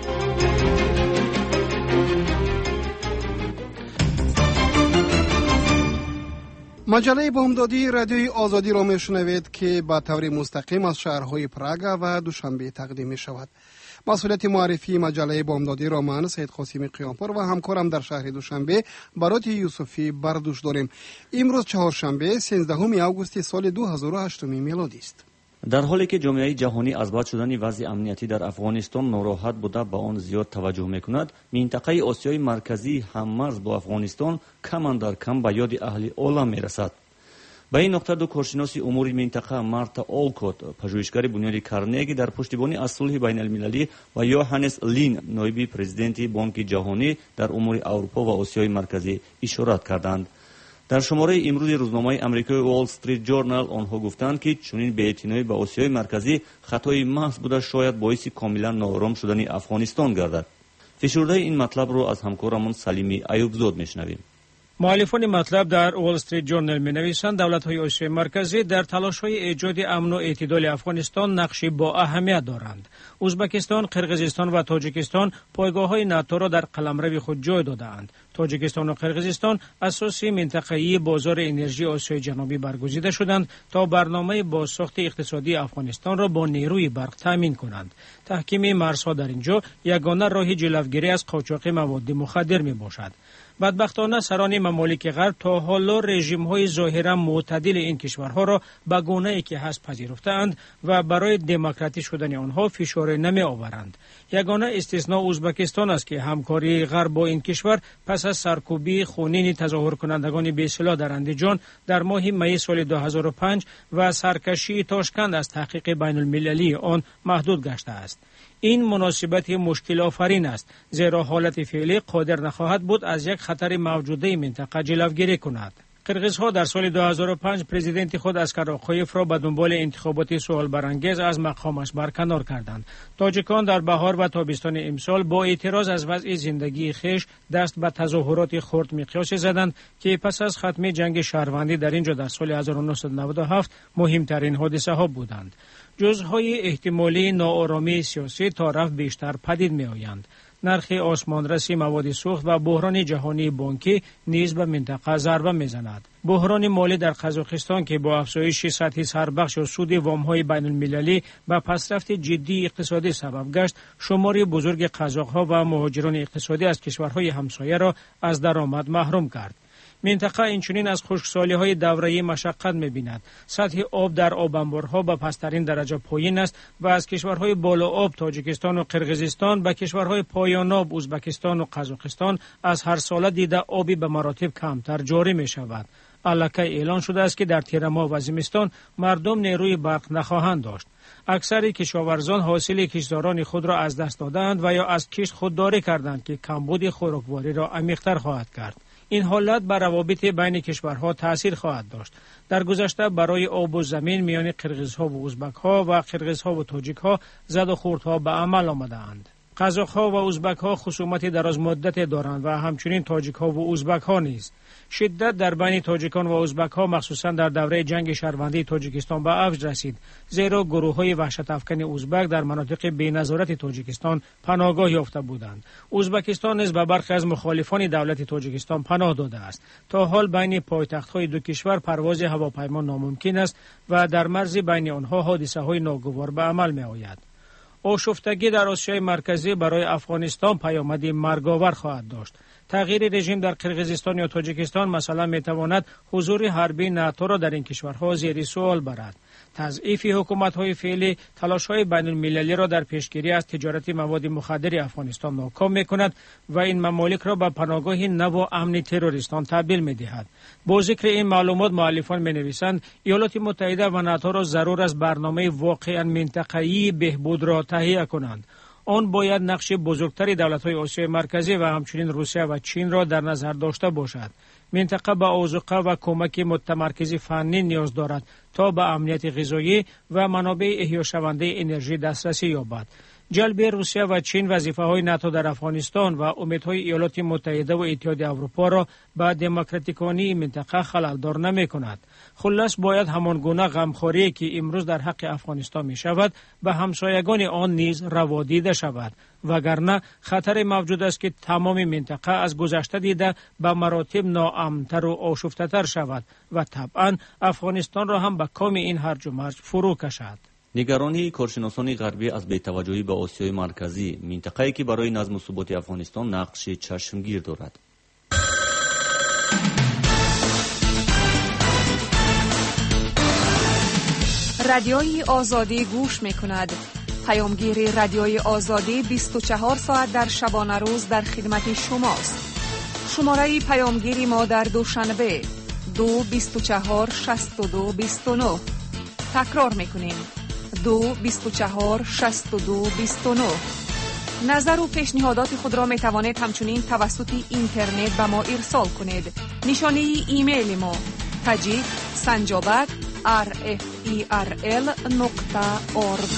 مجله بامدادی رادیوی آزادی را می شنوید که به طور مستقیم از شهرهای پراگ و دوشنبه تقدیم می شود. مسئولیت معرفی مجله بامدادی را من سید قاسم قیامپور و همکارم در شهر دوشنبه برات یوسفی بردوش داریم. امروز چهارشنبه سیزدهم آگوست سال دو هزار و هشت میلادی است. در حالی که جامعه جهانی از بد شدن وضع امنیتی در افغانستان ناراحت بوده به آن زیاد توجه میکند، منطقه آسیای مرکزی هممرز با افغانستان کم در کم به یاد اهل عالم میرسد. به این نقطه دو کارشناس امور منطقه مارتا اولکوت، پژوهشگر بنیاد کارنگی در پشتیبانی از صلح بین المللی و یوهانس لین، نایب پرزیدنت بانک جهانی در امور اروپا و آسیای مرکزی اشارت کردند. در شماره امروز روزنامه آمریکایی وال استریت جورنال آنها گفتند که چنین بی‌اعتنایی به آسیای مرکزی خطای محض بوده، شاید باعث کاملا ناآرام شدن افغانستان گردد. فشرده این مطلب را از همکارمون سلیمی ایوبزاد میشنویم. مؤلفان مطلب در وال استریت جورنال می نویسند دولت‌های آسیای مرکزی در تلاش‌های ایجاد امن و اعتدال افغانستان نقشی با اهمیت دارند. ازبکستان، قرقیزستان و تاجیکستان پایگاه‌های ناتو را در قلمرو خود جای داده‌اند. تاجیکستان و قرقیزستان اساس منطقه‌ای بازار انرژی آسیای جنوبی برگزیده شدند تا برنامه بازساخت اقتصادی افغانستان را با نیروی برق تامین کنند. تحکیم مرزها در اینجا یگانه راه جلوگیری از قاچاق مواد مخدر میباشد. بدبختانه سران ممالک غرب تا حالا رژیم‌های ظاهراً معتدل این کشورها را به گونه‌ای که هست پذیرفته‌اند و برای دموکراتی شدن آنها فشار نمی آورند. یگانه استثناء ازبکستان است که همکاری غرب با این کشور پس از سرکوبی خونین تظاهر کنندگان بی‌سلاح در اندیجان در ماه می سال دو هزار و پنج و سرکشی تاشکند از تحقیق بین المللی آن محدود گشته است. این مناسبت مشکل آفرین است، زیرا حالت فعلی قادر نخواهد بود از یک خطر موجوده منطقه جلوگیری کند. قرغیزها در سال دو هزار و پنج پرزیدنت خود اسکر آقایف را به دنبال انتخابات سوال برانگیز از مقامش برکنار کردند. تاجیکان در بهار و تابستان امسال با اعتراض از وضع زندگی خویش دست به تظاهرات خرد مقیاسی زدند که پس از ختم جنگ شهروندی در اینجا در سال هزار و نهصد و نود و هفت مهمترین حادثه ها بودند. جزهای احتمالی ناآرامی سیاسی تا رفت بیشتر پدید می آیند. نرخ آسمانرسی مواد سوخت و بحران جهانی بانکی نیز به منطقه ضربه میزند. بحران مالی در قزاقستان که با افزایش سطح سربخش و سود وام‌های بین المللی به پسرفت جدی اقتصادی سبب گشت، شماری بزرگ قزاق‌ها و مهاجران اقتصادی از کشورهای همسایه را از درآمد محروم کرد. منطقه اینچنین از خشکسالی‌های دوره‌ای مشقت می‌بیند. سطح آب در آبانبارها به پسترین درجه پایین است و از کشورهای بالا آب تاجیکستان و قرغیزستان به کشورهای پایان آب ازبکستان و قزاقستان از هر ساله دیده آبی به مراتب کمتر جاری می‌شود. الکی اعلان شده است که در تیر ماه و زمستان مردم نیروی برق نخواهند داشت. اکثر کشاورزان حاصل کشتزاران خود را از دست دادند و یا از کشت خودداری کردند که کمبود خوراکواری را عمیق‌تر خواهد کرد. این حالت بر روابط بین کشورها تأثیر خواهد داشت. در گذشته برای آب و زمین میان قرغیزها و ازبکها و قرغیزها و تاجیکها زد و خوردها به عمل آمده‌اند. قزاق‌ها و ازبک‌ها خصومت دراز مدت دارند و همچنین تاجیک‌ها و ازبک‌ها نیز. شدت در بین تاجیکان و ازبک‌ها مخصوصا در دوره جنگ شهروندی تاجیکستان به اوج رسید، زیرا گروه‌های وحشت افکن ازبک در مناطق بی‌نظارت تاجیکستان پناهگاه یافته بودند. ازبکستان نیز به برخی از مخالفان دولت تاجیکستان پناه داده است. تا حال بین پایتخت‌های دو کشور پرواز هواپیما ناممکن است و در مرز بین آنها حادثه‌های ناگوار به عمل می‌آید. آشفتگی در آسیای مرکزی برای افغانستان پیامدی مرگاور خواهد داشت. تغییر رژیم در قرغیزستان یا تاجیکستان مثلا میتواند حضور حربی ناتو را در این کشورها زیر سوال برد. تضعیف حکومت‌های فعلی تلاش‌های بین‌المللی را در پیشگیری از تجارت مواد مخدر افغانستان ناکام می‌کند و این ممالک را به پناهگاه نو و امن تروریستان تبدیل می‌دهد. با ذکر این معلومات مؤلفان می‌نویسند ایالات متحده و ناتو را ضرور است برنامه واقعاً منطقه‌ای بهبود را تهیه کنند. آن باید نقش بزرگتری دولت‌های آسیای مرکزی و همچنین روسیه و چین را در نظر داشته باشد. منطقه به آذوقه و کمک متمرکز فنی نیاز دارد تا به امنیت غذایی و منابع احیا شونده انرژی دسترسی یابد. جلب روسیه و چین وظیفه‌های ناتو در افغانستان و امیدهای ایالات متحده و اتحاد اروپا را به دموکراتیکانی منطقه خلل‌دار نمی‌کند. خلاص باید همان گونه غمخواری که امروز در حق افغانستان می شود به همسایگان آن نیز روا دیده شود، وگرنه خطر موجود است که تمام منطقه از گذشته دیده به مراتب ناامن‌تر و آشفته‌تر شود و طبعا افغانستان را هم به کام این هرج و مرج فرو کشد. نگرانی کارشناسان غربی از بی‌توجهی به آسیای مرکزی، منطقه‌ای که برای نظم و ثبات افغانستان نقش چشمگیر دارد. رادیوی آزادی گوش می کند. پیامگیر رادیوی آزادی بیست و چهار ساعت در شبانه روز در خدمت شماست. شماره پیامگیری ما در دوشنبه دو بیست و چهار شصت و دو بیست و نه. تکرار می کنیم دو بیست و چهار شصت و دو بیست و نه. نظر و پیشنهادات خود را می توانید همچنین توسط اینترنت به ما ارسال کنید. نشانه ایمیل ما تاجیک سنجابک آر اف ای آر ال نقطه اورگ.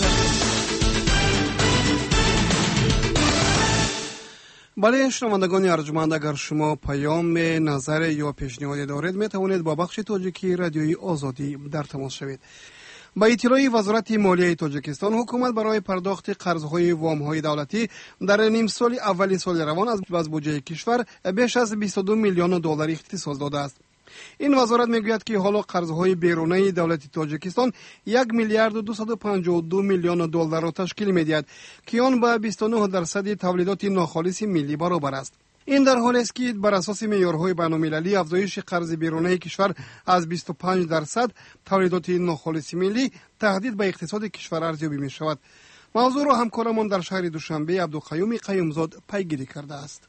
بله شنوندگان ارجمند، اگر شما پیام نظر یا پیشنهادی دارید می توانید با بخش تاجیکی رادیوی آزادی در تماس شوید. با اطلاع وزارت مالیه تاجیکستان، حکومت برای پرداخت قرضهای وام‌های دولتی در نیم سال اول سال روان از بودجه کشور بیش از بیست و دو میلیون دلار اختصاص داده است. این وزارت میگوید که حالا قرضهای بیرونی دولت تاجیکستان یک میلیارد و دویست و پنجاه و دو میلیون دلار را تشکیل می‌دهد که آن با بیست و نه درصد تولیدات ناخالص ملی برابر است. این در حالی است که بر اساس معیارهای بین‌المللی افزایش قرض بیرونی کشور از بیست و پنج درصد تولیدات ناخالص ملی تهدید به اقتصاد کشور ارزیابی می‌شود. موضوع را همکارمان در شهر دوشنبه عبدالقیوم قیومزاد پیگیری کرده است.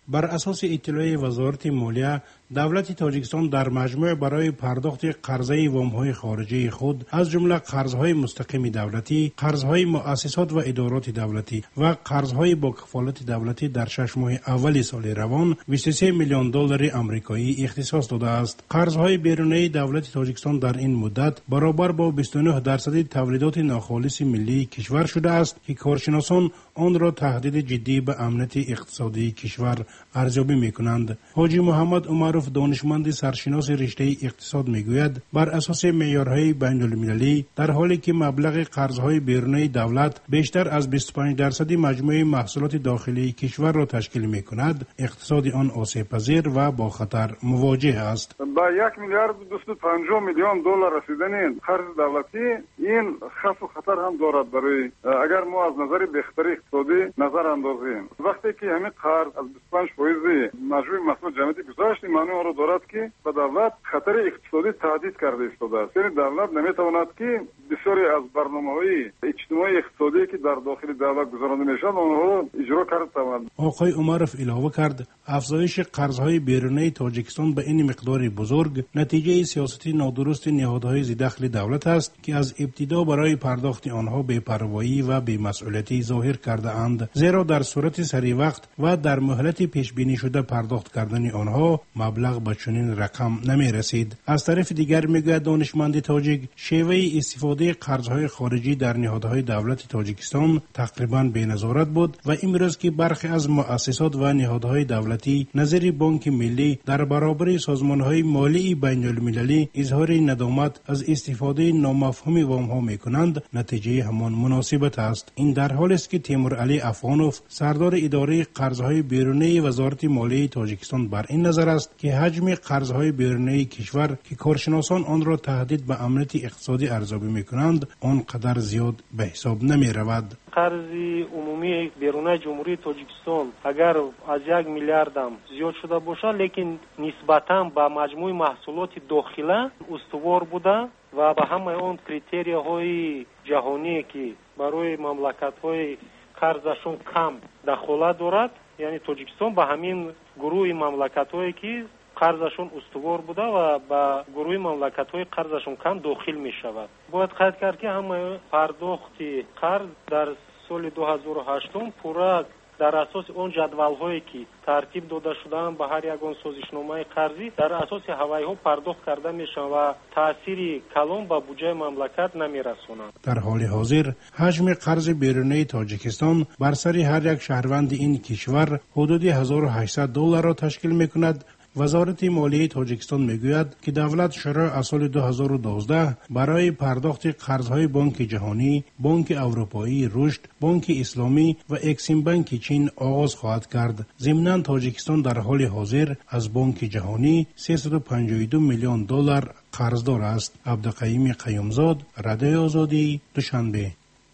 بر اساس اطلاع وزارت مالیه، دولت تاجیکستان در مجموع برای پرداخت قرضه وام‌های خارجی خود از جمله قرض‌های مستقیم دولتی، قرض‌های مؤسسات و ادارات دولتی و قرض‌های با کفالت دولتی در شش ماه اول سال روان بیست و سه میلیون دلار آمریکایی اختصاص داده است. قرض‌های بیرونی دولت تاجیکستان در این مدت برابر با بیست و نه درصد تولیدات ناخالص ملی کشور شده است که کارشناسان آن را تهدید جدی به امنیت اقتصادی کشور ارزیابی می‌کنند. حاجی محمد عمروف دانشمند سرشناس رشته اقتصاد میگوید بر اساس معیارهای بین‌المللی در حالی که مبلغ قرض‌های بیرونی دولت بیشتر از بیست و پنج درصد مجموع محصولات داخلی کشور را تشکیل می‌کند، اقتصاد آن آسیب‌پذیر و با خطر مواجه است. با یک میلیارد و دویست و پنجاه میلیون دلار رسیدن قرض دولتی این خطر و خطر هم دارد. برای اگر ما از نظر بهتری اقتصادی نظر اندازیم، وقتی که همین قرض از بیست و پنج درصد مجموع محصول جمعیتی گذاشت، معنی آن را دارد که به دولت خطر اقتصادی تهدید کرده ایستاده است. یعنی دولت نمیتواند که بسیاری از برنامه‌های اجتماعی اقتصادی که در داخل دولت گذرانده میشد آنها را اجرا کرده تواند. آقای عمروف علاوه کرد افزایش قرض‌های بیرونی تاجیکستان به این مقدار بزرگ نتیجه سیاست نادرست نهادهای ذی‌دخل دولت است که از ابتدا برای پرداخت آنها بی‌پروایی و بی‌مسئولیتی ظاهر کرده اند، زیرا در صورت سریع وقت و در مهلت پیش بینی شده پرداخت کردن آنها مبلغ به چنین رقم نمی رسید. از طرف دیگر میگوید دانشمند تاجیک شیوه استفاده قرض‌های خارجی در نهادهای دولت تاجیکستان تقریباً بی‌نظارت بود و امروز که برخی از مؤسسات و نهادهای دولتی نظیر بانک ملی در برابر سازمان‌های مالی بین‌المللی اظهار ندامت از استفاده نامفهوم وام‌ها می‌کنند، نتیجه همان مناسبت است. این در حالی است که تیمور علی افغانوف سردار اداره قرض‌های بیرونی وزارت مالیه تاجیکستان بر این نظر است که حجم قرض‌های بیرونی کشور که کارشناسان آن را تهدید به امنیت اقتصادی ارزیابی می‌کنند آنقدر زیاد به حساب نمی‌رود. قرض عمومی بیرون جمهوری تاجیکستان اگر از یک میلیارد هم زیاد شده باشه، لیکن نسبتاً به مجموع محصولات داخله استوار بوده و به همه آن کریتریاهای جهانی که برای مملکت‌های قرضشون کم دخالت دارد، یعنی تاجیکستان به همین گروه مملکت‌هایی که قرضشون استوار بوده و با گروه مملکت‌های قرضشون کم داخل می شود. باید قید کرد که همه پرداخت قرض در سال دو هزار و هشت پورا در اساس اون جدول‌هایی که ترتیب داده شدن به هر یگان سازشنامه قرضی در اساس هوایی‌ها پرداخت کرده میشن و تأثیری کلان به بودجه مملکت نمیرسونند. در حال حاضر حجم قرض بیرونی تاجیکستان بر سر هر یک شهروند این کشور حدود هزار و هشتصد دلار را تشکیل میکند. وزارت مالیه تاجیکستان میگوید که دولت شروع از سال دو هزار و دوازده برای پرداخت قرضهای بانک جهانی، بانک اروپایی رشد، بانک اسلامی و اکسیم بانک چین آغاز خواهد کرد. ضمناً تاجیکستان در حال حاضر از بانک جهانی سیصد و پنجاه و دو میلیون دلار قرضدار است. عبدالقیوم قیومزاد، رادیو آزادی، دوشنبه.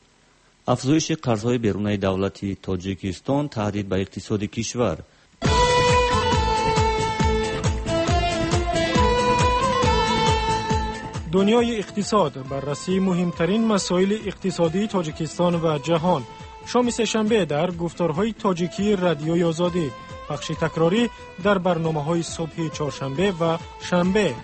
افزایش قرضهای بیرونی دولتی تاجیکستان تهدید به اقتصاد کشور. دنیای اقتصاد، بررسی مهمترین مسائل اقتصادی تاجیکستان و جهان. شام سه‌شنبه در گفتارهای تاجیکی رادیوی آزادی، پخش تکراری در برنامه‌های صبح چهارشنبه و شنبه.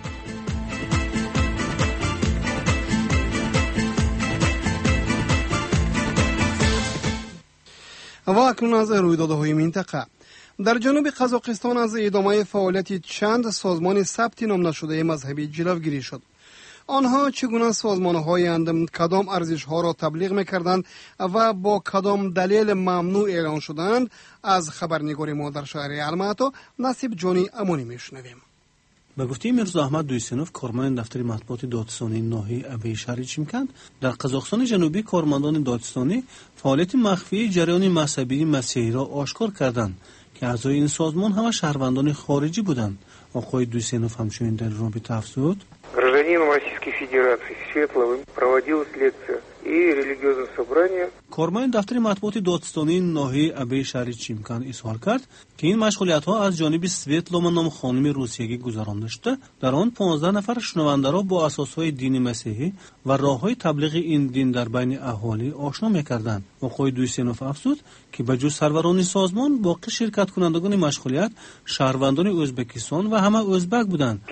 و اکنون از رویدادهای منطقه. در جنوب قزاقستان از ادامه فعالیت چند سازمان ثبت نام نشده مذهبی جلوگیری شد. آنها چگونه سازمان‌هایند، کدام ارزش‌ها را تبلیغ می‌کردند و با کدام دلیل ممنوع اعلان شدند، از خبرنگار ما در شهر الماتا نصیب جانی امانی می‌شنویم. به گفته میرزا احمد دویسینوف، کارمند دفتر مطبوعات دادستانی ناحیه ابی شهر چیمکند، در قزاقستان جنوبی کارمندان دادستانی فعالیت مخفی جریان مذهبی مسیحی را آشکار کردند که اعضای این سازمان همه شهروندان خارجی بودند. آقای دویسینوف همچنین در رابطه افزود: гражданином Российской Федерации Светловым проводилась лекция и религиозное собрание. کارمند دفتر مطبوعات دادستانی ناحیه ابی شهر چیمکان اظهار کرد که این مشغولیت‌ها از جانب سویتلاما نام خانم روسیه‌ای گذرانده شده. در آن پانزده نفر شنونده را با اساس‌های دین مسیحی و راه‌های تبلیغ این دین در بین اهالی آشنا می‌کردند. آقای دویسنوف افزود که به جز سروران سازمان باقی شرکت کنندگان مشغولیت شهروندان ازبکستان و همه ازبک بودند.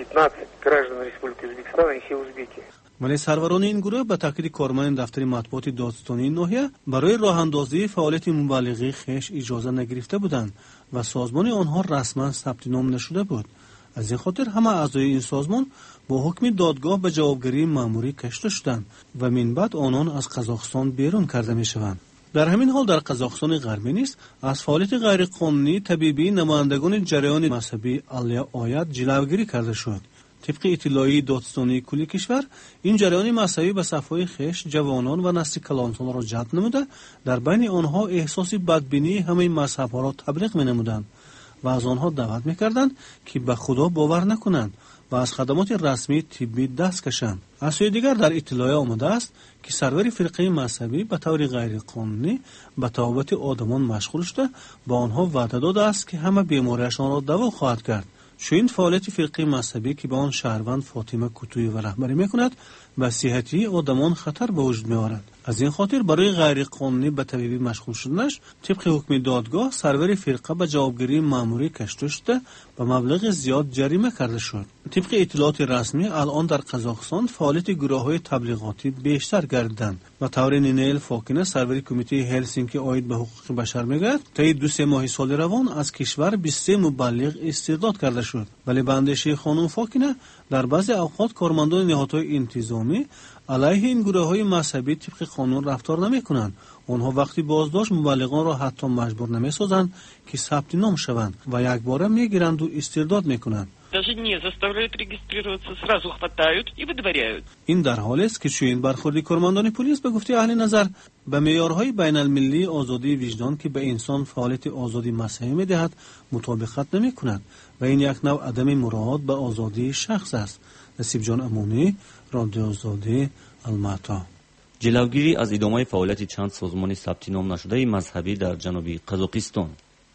ولی سروران این گروه به تاکید کارمند دفتر مطبوعات دادستانی ناحیه برای راه اندازی فعالیت مبلغی خویش اجازه نگرفته بودند و سازمان آنها رسما ثبت نام نشده بود. از این خاطر همه اعضای این سازمان با حکم دادگاه به جوابگیری مأموری کشته شدند و من بعد آنان از قزاقستان بیرون کرده می شوند. در همین حال در قزاقستان غربی نیز از فعالیت غیرقانونی طبیبی نمایندگان جریان مذهبی علیه آیت جلوگیری کرده شد. طبق اطلاعی دادستانی کل کشور این جریان مذهبی به صفهای خویش جوانان و نسل کلانسان را جلب نموده در بین آنها احساس بدبینی همه مذهب‌ها را تبلیغ می‌نمودند و از آنها دعوت می‌کردند که به خدا باور نکنند و از خدمات رسمی طبی دست کشند. از سوی دیگر در اطلاع آمده است که سرور فرقه مذهبی به طور غیرقانونی به توبت آدمان مشغول شده با آنها وعده داده است که همه بیماریشان را دوا خواهد کرد. چون فعالیت فرقه مذهبی که به آن شهروند فاطمه کوتویی و رهبری میکند به صحتی آدمان خطر به وجود میآورد. از این خاطر برای غیرقانونی به طبیبی مشغول شدنش طبق حکم دادگاه سرور فرقه به جوابگیری مأموری کشته شده به مبلغ زیاد جریمه کرده شد. طبق اطلاعات رسمی الان در قزاقستان فعالیت گروه‌های تبلیغاتی بیشتر گردیدند و طور نینل فاکینه سرور کمیته هلسینکی عاید به حقوق بشر میگوید طی دو سه ماه سال روان از کشور بیست و سه مبلغ استرداد کرده شد. ولی به اندیشه خانم فاکینه در بعضی اوقات کارمندان نهادهای انتظامی علیه این گروه‌های مذهبی طبق قانون رفتار نمی‌کنند. آنها وقتی بازداشت مبلغان را حتی مجبور نمی‌سازند که ثبت نام شوند و یک باره می‌گیرند و استرداد می‌کنند. Даже не заставляют регистрироваться, сразу хватают и выдворяют. این در حالی است که چنین برخوردی کارمندان پلیس به گفته اهل نظر به معیارهای بین المللی آزادی وجدان که به انسان فعالیت آزادی مذهبی می‌دهد مطابقت نمی‌کند و این یک نوع عدم مراعات به آزادی شخص است. نصیب جان امونی، رادیو آزادی، الماتا. جلوگیری از ادامه فعالیت چند سازمان ثبت نام نشده مذهبی در جنوبی قزاقستان.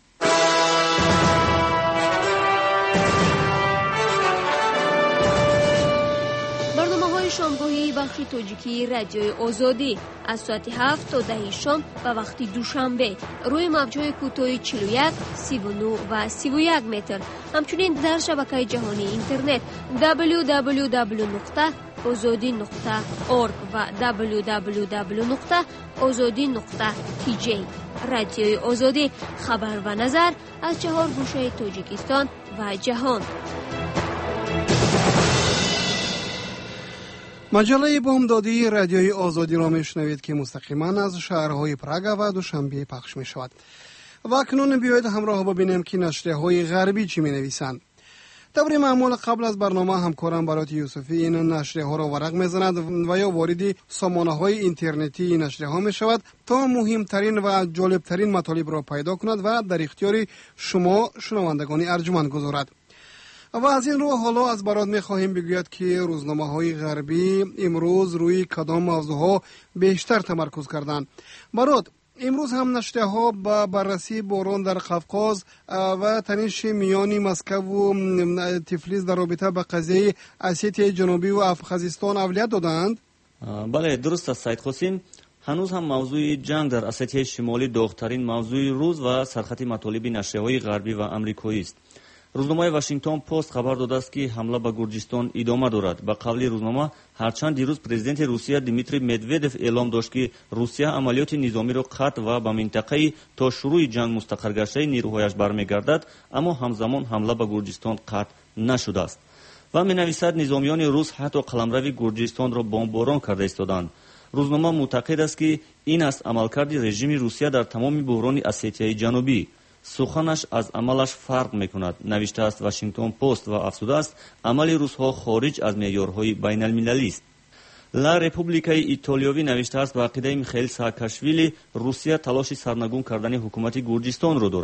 شامگاهی بخش تاجیکی رادیوی آزادی از ساعت هفت تا ده شام و وقت دوشنبه روی موج‌های کوتاه چهل و یک، سی و نه و سی و یک متر. همچنین در شبکه جهانی اینترنت دبلیو دبلیو دبلیو نقطه آزادی نقطه اورگ و دبلیو دبلیو دبلیو نقطه آزادی نقطه تی جی. رادیوی آزادی خبر و نظر از چهار گوشه تاجیکستان و جهان. مجله بامدادی رادیوی آزادی را میشنوید که مستقیما از شهرهای پراگ و دوشنبه پخش می شود. و اکنون بیایید همراه ببینیم که نشریه‌های غربی چی می نویسند. طبری معمول قبل از برنامه همکارم برات یوسفی این نشریه‌ها را ورق میزند و یا وارد سامانه‌های اینترنتی نشریه‌ها می شود تا مهمترین و جالبترین مطالب را پیدا کند و در اختیار شما شنوندگان ارجمند گذارد. و از این رو حالا از برات می خواهیم بگوید که روزنامه های غربی امروز روی کدام موضوعها بیشتر تمرکز کردند. برات امروز هم نشریه ها با بررسی باران در قفقاز و تنش میان مسکو و تفلیس در رابطه با قضیه اسیتی جنوبی و افغانستان اولویت دادند. بله درست است سید حسین. هنوز هم موضوع جنگ در اسیتی شمالی داغ‌ترین موضوع روز و سرخط مطالب نشریه‌های غربی و آمریکایی است. روزنامه واشنگتن پست خبر داده است که حمله به گرجستان ادامه دارد. به قول روزنامه هرچند دیروز پرزیدنت روسیه دیمیتری مدودف اعلام داشت که روسیه عملیات نظامی را قطع و به منطقه تا شروع جنگ مستقر گشته نیروهایش برمیگردد، اما همزمان حمله به گرجستان قطع نشده است. و می‌نویسد نظامیان روس حتی قلمرو گرجستان را بمباران کرده ایستادند. روزنامه معتقد است که این است عملکرد رژیم روسیه در تمام بحران اسیتی جنوبی. سخنش از عملش فرق میکند، نوشته است واشنگتن پست و افزوده است عمل روس‌ها خارج از معیارهای بین المللی است. لا رپوبلیکای ایتالیایی نوشته است با عقیده میخائیل ساکاشویلی روسیه تلاش سرنگون کردن حکومت گرجستان را دارد.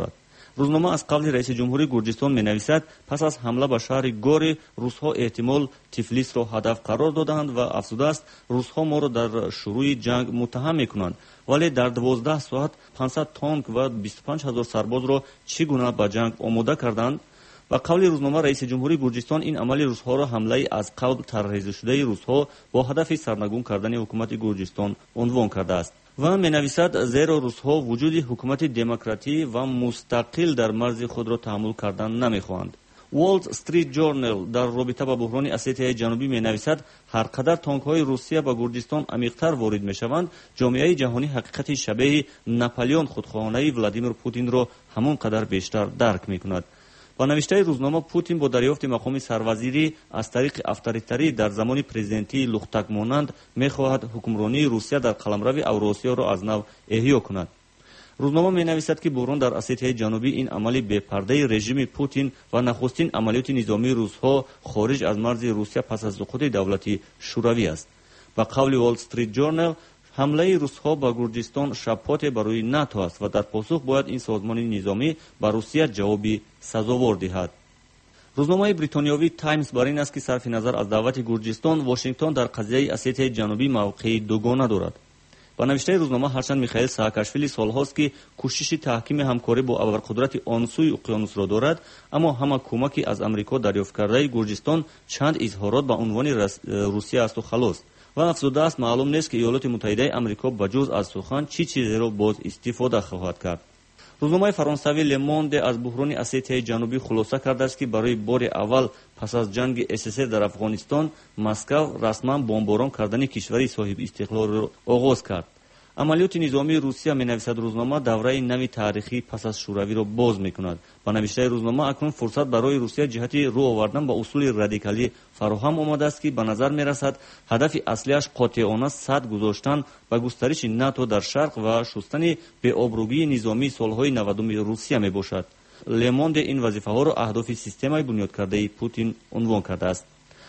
روزنامه از قول رئیس جمهوری گرجستان می‌نویسد پس از حمله به شهر گوری روس‌ها احتمال تیفلیس را هدف قرار دادند و افزوده است روس‌ها ما را در شروع جنگ متهم می‌کنند، ولی در دوازده ساعت پانصد تانک و بیست و پنج هزار سرباز را چگونه به جنگ آماده کردند. و قول روزنامه رئیس جمهوری گرجستان این عمل روس‌ها را حمله از قبل طرح‌ریزی شده روس‌ها با هدف سرنگون کردن حکومت گرجستان عنوان کرده است و می‌نویسد زیرا روس‌ها وجود حکومت دموکراتی و مستقل در مرز خود را تحمل کردن نمی‌خواهند. Wall Street Journal در رابطه با بحران اسیای جنوبی می‌نویسد هر قدر تانک‌های روسیه به گرجستان عمیق‌تر وارد می‌شوند، جامعه جهانی حقیقت شبیه ناپلئون خودخواهانه ولادیمیر پوتین را همان قدر بیشتر درک می‌کند. با نوشته روزنامه پوتین با دریافت مقام سروزیری از طریق افطاریتری در زمان پرزیدنتی لختک مانند می‌خواهد حکمرانی روسیه در قلمرو اوراسیا را از نو احیا کند. روزنامه می‌نویسد که بحران در اسیای جنوبی این عمل بی‌پرده رژیم پوتین و نخستین عملیات نظامی روس‌ها خارج از مرز روسیه پس از سقوط دولت شوروی است. با قول وال استریت جورنال حمله روس‌ها به گرجستان شبهات برای ناتو است و در پاسخ باید این سازمان نظامی به روسیه جوابی سزاوار دهد. روزنامه بریتانیایی تایمز بر این است که صرف نظر از دعوت گرجستان، واشنگتن در قضیه اسیای جنوبی موقعی دوگانه دارد. با نوشته روزنامه هرچند میخائیل سااکاشویلی سالهاست که کوشش تحکیم همکاری با ابرقدرت آن سوی اقیانوس را دارد، اما همه کمکی از امریکا دریافت کرده گرجستان چند اظهارات به عنوان روسیه است و خلاص. و افزوده است معلوم نیست که ایالات متحده امریکا بجز از سخن چی چیزی را باز استفاده خواهد کرد. روزنامه فرانسوی لموند از بحران اسیای جنوبی خلاصه کرده است که برای بار اول پس از جنگ اس اس ار در افغانستان مسکو رسما بمباران کردن کشوری صاحب استقلال را آغاز کرد. عملیات نظامی روسیه می‌نویسد روزنامه دوره نوی تاریخی پس از شوروی را باز می‌کند. با نوشته روزنامه اکنون فرصت برای روسیه جهت رو آوردن به اصول رادیکالی فراهم آمده است که به نظر می‌رسد هدف اصلیش قاطعانه سد گذاشتن به گسترش ناتو در شرق و شستن بی‌آبرویی نظامی سالهای نودم روسیه میباشد. لموند این وظیفه‌ها را اهداف سیستم بنیاد کرده پوتین عنوان کرده است.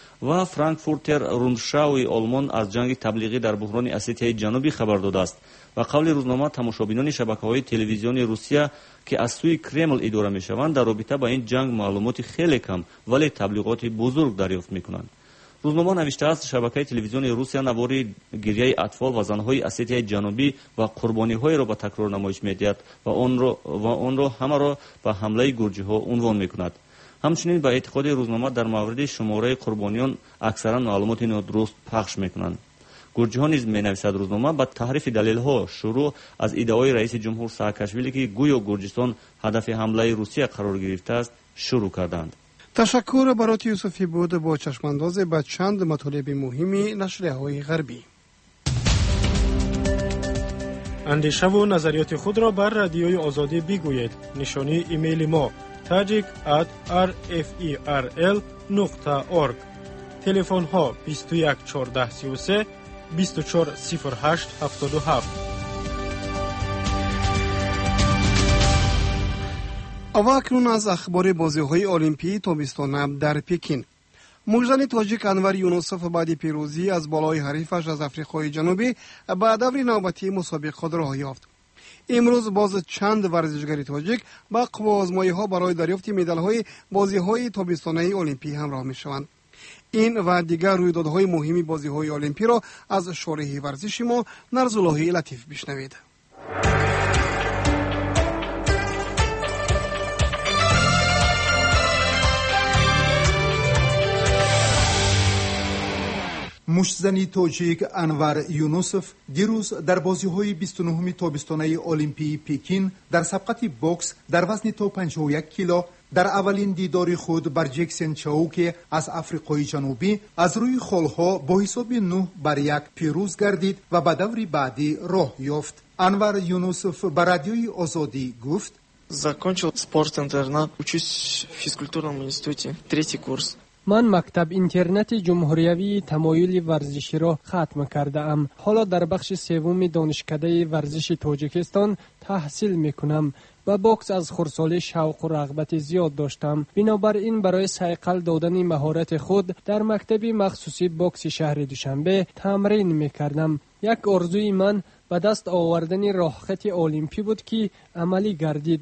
و فرانکفورتر روندشاوی آلمان از جنگ تبلیغی در بحران اسیای جنوبی خبر داده است و قول روزنامه تماشابینان شبکه‌های تلویزیونی روسیه که از سوی کرمل اداره می‌شوند در رابطه با این جنگ معلومات خیلی کم ولی تبلیغات بزرگ دریافت می‌کنند. روزنامه نوشته است شبکه تلویزیونی روسیه نوار گریه اطفال و زن‌های اسیای جنوبی و قربانی‌های را به تکرار نمایش می‌دهد و آن را و آن را همه را به حمله گرجی‌ها عنوان می‌کند. همچنین با اعتقاد روزنامه در مورد شماره قربانیان اکثرا معلومات نادرست پخش میکنند. گرجی‌ها نیز می‌نویسد روزنامه با تحریف دلیل‌ها شروع از ایده‌های رئیس جمهور سااکاشویلی که گویا گرجستان هدف حمله روسیه قرار گرفته است شروع کردند. تشکر برات یوسفی بود با چشمانداز به چند مطالب مهمی نشریه‌های غربی. اندیشه و نظریات خود را بر رادیوی آزادی بگویید. نشانی ایمیل ما tajik at rferl نقطه org. تلفن ها بیست و یک چهارده سی و سه بیست و چهار صفر هشت هفتاد و هفت. و اکنون از اخبار بازی‌های المپیک تابستان در پکین. مجدن تاجیک انور یونوسف بعد پیروزی از بالای حریفش از آفریقای جنوبی به دور نوبتی مسابقات راه یافت. امروز باز چند ورزشگر تاجیک با قوازمایی‌ها برای دریافت مدال‌های بازی‌های تابستانه المپیک همراه می‌شوند. این و دیگر رویدادهای مهمی بازی‌های المپیک را از شارح ورزش ما نرزالله لطیف بشنوید. مشتزنی تاجیک انور یونوسف دیروز در بازی‌های بیست و نهم تابستانه المپیک پکین در سبقت بوکس در وزن تا پنجاه و یک کیلو در اولین دیدار خود بر جکسن چاوک از آفریقای جنوبی از روی خالها با حساب نه بر یک پیروز گردید و به دور بعدی راه یافت. انور یونوسف به رادیوی آزادی گفت: Закончил спортинтернат, учусь в физкультурном институте, третий курс. من مکتب اینترنت جمهوریوی تمایل ورزشی را ختم کرده ام. حالا در بخش سوم دانشکده ورزش تاجیکستان تحصیل می کنم و بوکس از خردسالی شوق و رغبت زیاد داشتم. بنابراین برای صیقل دادن مهارت خود در مکتب مخصوصی بوکس شهر دوشنبه تمرین می کردم. یک آرزوی من به دست آوردن راه خط المپی بود که عملی گردید.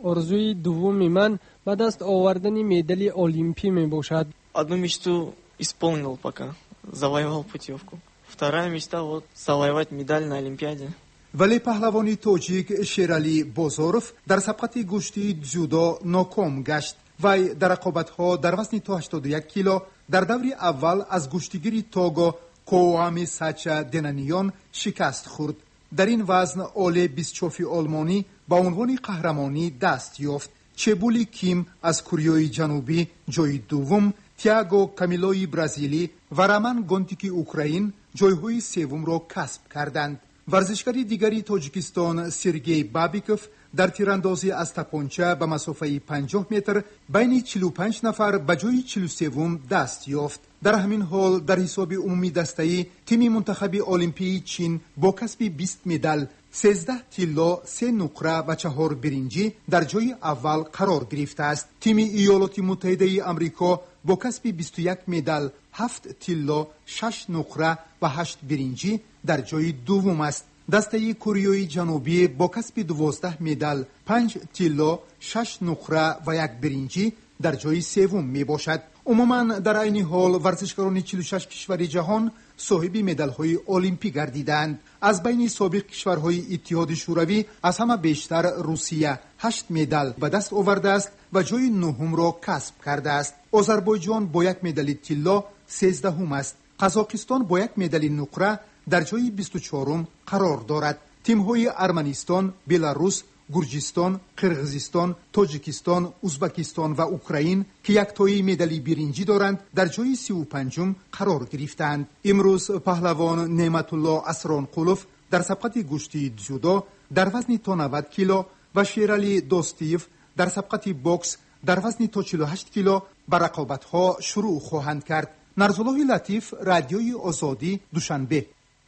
آرزوی دوم من به دست آوردن مدال المپی می باشد. Одну мечту исполнил пока, завоевал путевку. Вторая мечта вот завоевать медаль на Олимпиаде. ولی پهلوانی توجیک شیرالی بازارف در سبقت گشتی جودو ناکام گشت. وی در رقابت‌ها در وزن تا هشتاد و یک کیلو در دور اول از گشتیگیر توگو کووامی ساچا دنانیان شکست خورد. در این وزن اوله بیسچوفی آلمانی با عنوان قهرمانی دست یافت. چبولی کیم از کوریای جنوبی جای دوم، تیاگو کامیلوی برزیلی و رامن گونتیکی اوکراین جایهای سوم را کسب کردند. ورزشکاری دیگری تاجیکستان سرگئی بابیکوف در تیراندازی از تپانچه به مسافه پنجاه متر بین چهل و پنج نفر به جای چهل و سه دست یافت. در همین حال در حساب عمومی دسته‌ای تیم منتخب المپی چین با کسب بیست مدال، سیزده طلا، سه نقره و چهار برنجی در جای اول قرار گرفته است. تیم ایالات متحده آمریکا با کسب بیست و یک مدال، هفت طلا، شش نقره و هشت برنجی در جای دوم است. دسته کوریای جنوبی با کسب دوازده مدال، پنج طلا، شش نقره و یک برنجی در جای سوم می باشد. عموما در این حال ورزشکاران چهل و شش کشور جهان صاحب مدال‌های المپی گردیدند. از بین سابق کشورهای اتحاد شوروی از همه بیشتر روسیه هشت مدال به دست آورده است و جای نهم را کسب کرده است. آذربایجان با یک مدال طلا سیزدهم است. قزاقستان با یک مدال نقره در جای بیست و چهارم قرار دارد. تیم‌های ارمنستان، بلاروس، گرجستان، قرغیزستان، تاجیکستان، ازبکستان و اوکراین که یک تایی مدال برنجی دارند در جای سی و پنجم قرار گرفتند. امروز پهلوان نعمت الله اسرانقلوف در سبقت گشتی جودو در وزن تا نود کیلو و شیرالی دوستیف در سبقت بوکس در وزن تا چهل و هشت کیلو به رقابت‌ها شروع خواهند کرد. نرزالله لطیف، رادیوی آزادی، دوشنبه.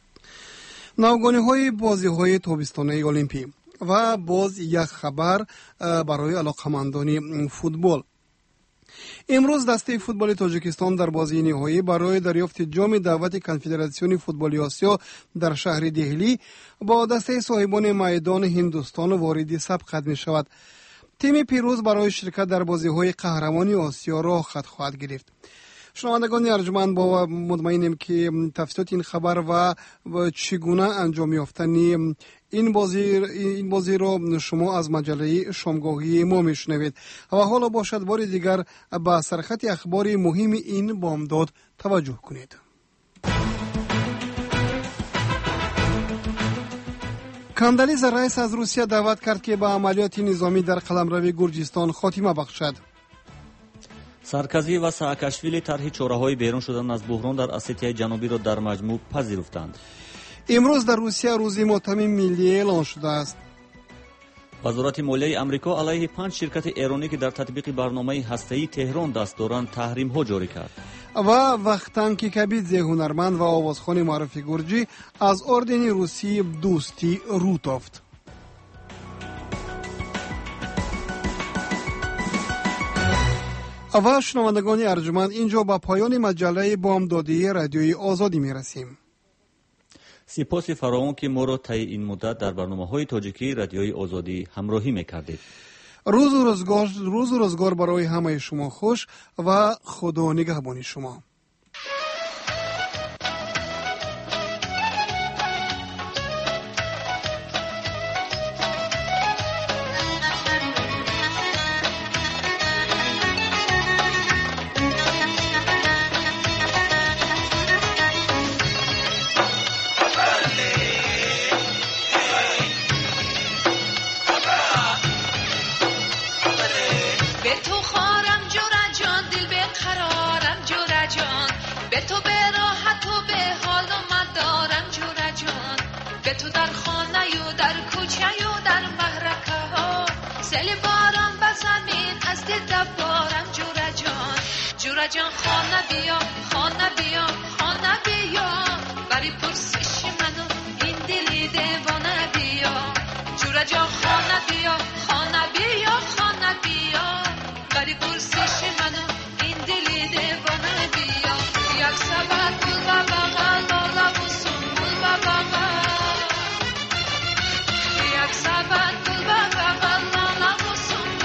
ناوگانی‌های بازی‌های تابستانه المپی و باز یک خبر برای علاقمندان فوتبال. امروز دسته فوتبال تاجیکستان در بازی نهایی برای دریافت جام دعوت کنفدراسیون فوتبال آسیا در شهر دهلی با دسته صاحبان میدان هندوستان وارد سبقت می شود. تیم پیروز برای شرکت در بازی‌های قهرمانی آسیا را خط خواهد گرفت. شنوندگان ارجمند، با مطمئنیم که تفصیلات این خبر و چگونه انجام یافتن این بازی این بازی را شما از مجله شامگاهی ما میشنوید. و حالا باشد بار دیگر به سرخط اخبار مهم این بامداد توجه کنید. کاندالیز رئیس از روسیه دعوت کرد که به عملیات نظامی در قلمرو گرجستان خاتمه بخشد. سارکوزی و سااکاشویلی طرح چاره‌های بیرون شدن از بحران در اسیای جنوبی را در مجموع پذیرفتند. امروز در روسیه روز ماتم ملی اعلان شده است. وزارت مالیه آمریکا علیه پنج شرکت ایرانی که در تطبیق برنامه هسته‌ای تهران دست دارند تحریم‌ها جاری کرد. و وقتانکی کبیدزی هنرمند و آوازخوان معروف گرجی از اردن روسی دوستی رو تافت. و شنوندگان ارجمند، اینجا با پایان مجله بامدادی رادیوی آزادی می رسیم. سپاس فراوان که ما را طی این مدت در برنامه‌های تاجیکی رادیوی آزادی همراهی می‌کردید. روز و روزگار روز و روزگار برای همه شما خوش و خدا نگهبان شما. جان خانه بیا خانه بیا خانه بیا بری پرسش منو این دلی دیوانه بیا جورا جان خانه بیا خانه بیا خانه بیا بری پرسش منو این دلی دیوانه بیا یک سبت گل و بغل لالا و سنبول و بغل یک سبت گل و بغل لالا و سنبول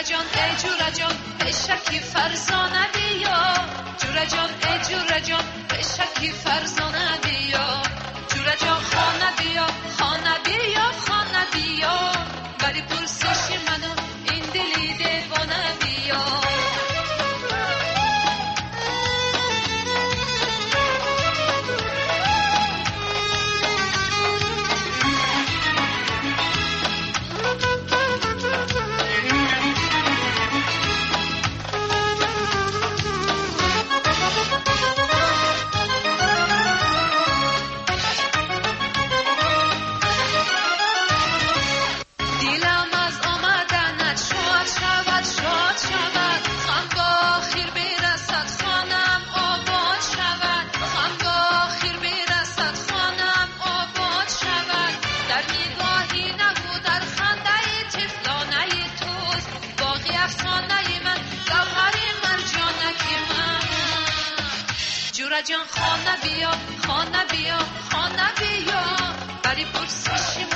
جان ای جورا جان پیشکی فرزانه بیا جورا جان ای جورا جان پیشکی فرزانه بیا جورا جان خانه بیا خانه بیا خانه بیا بری پرسش منو این دلی دیوانه بیا جان خانه بیا خانه بیا خانه بیا بری پرسش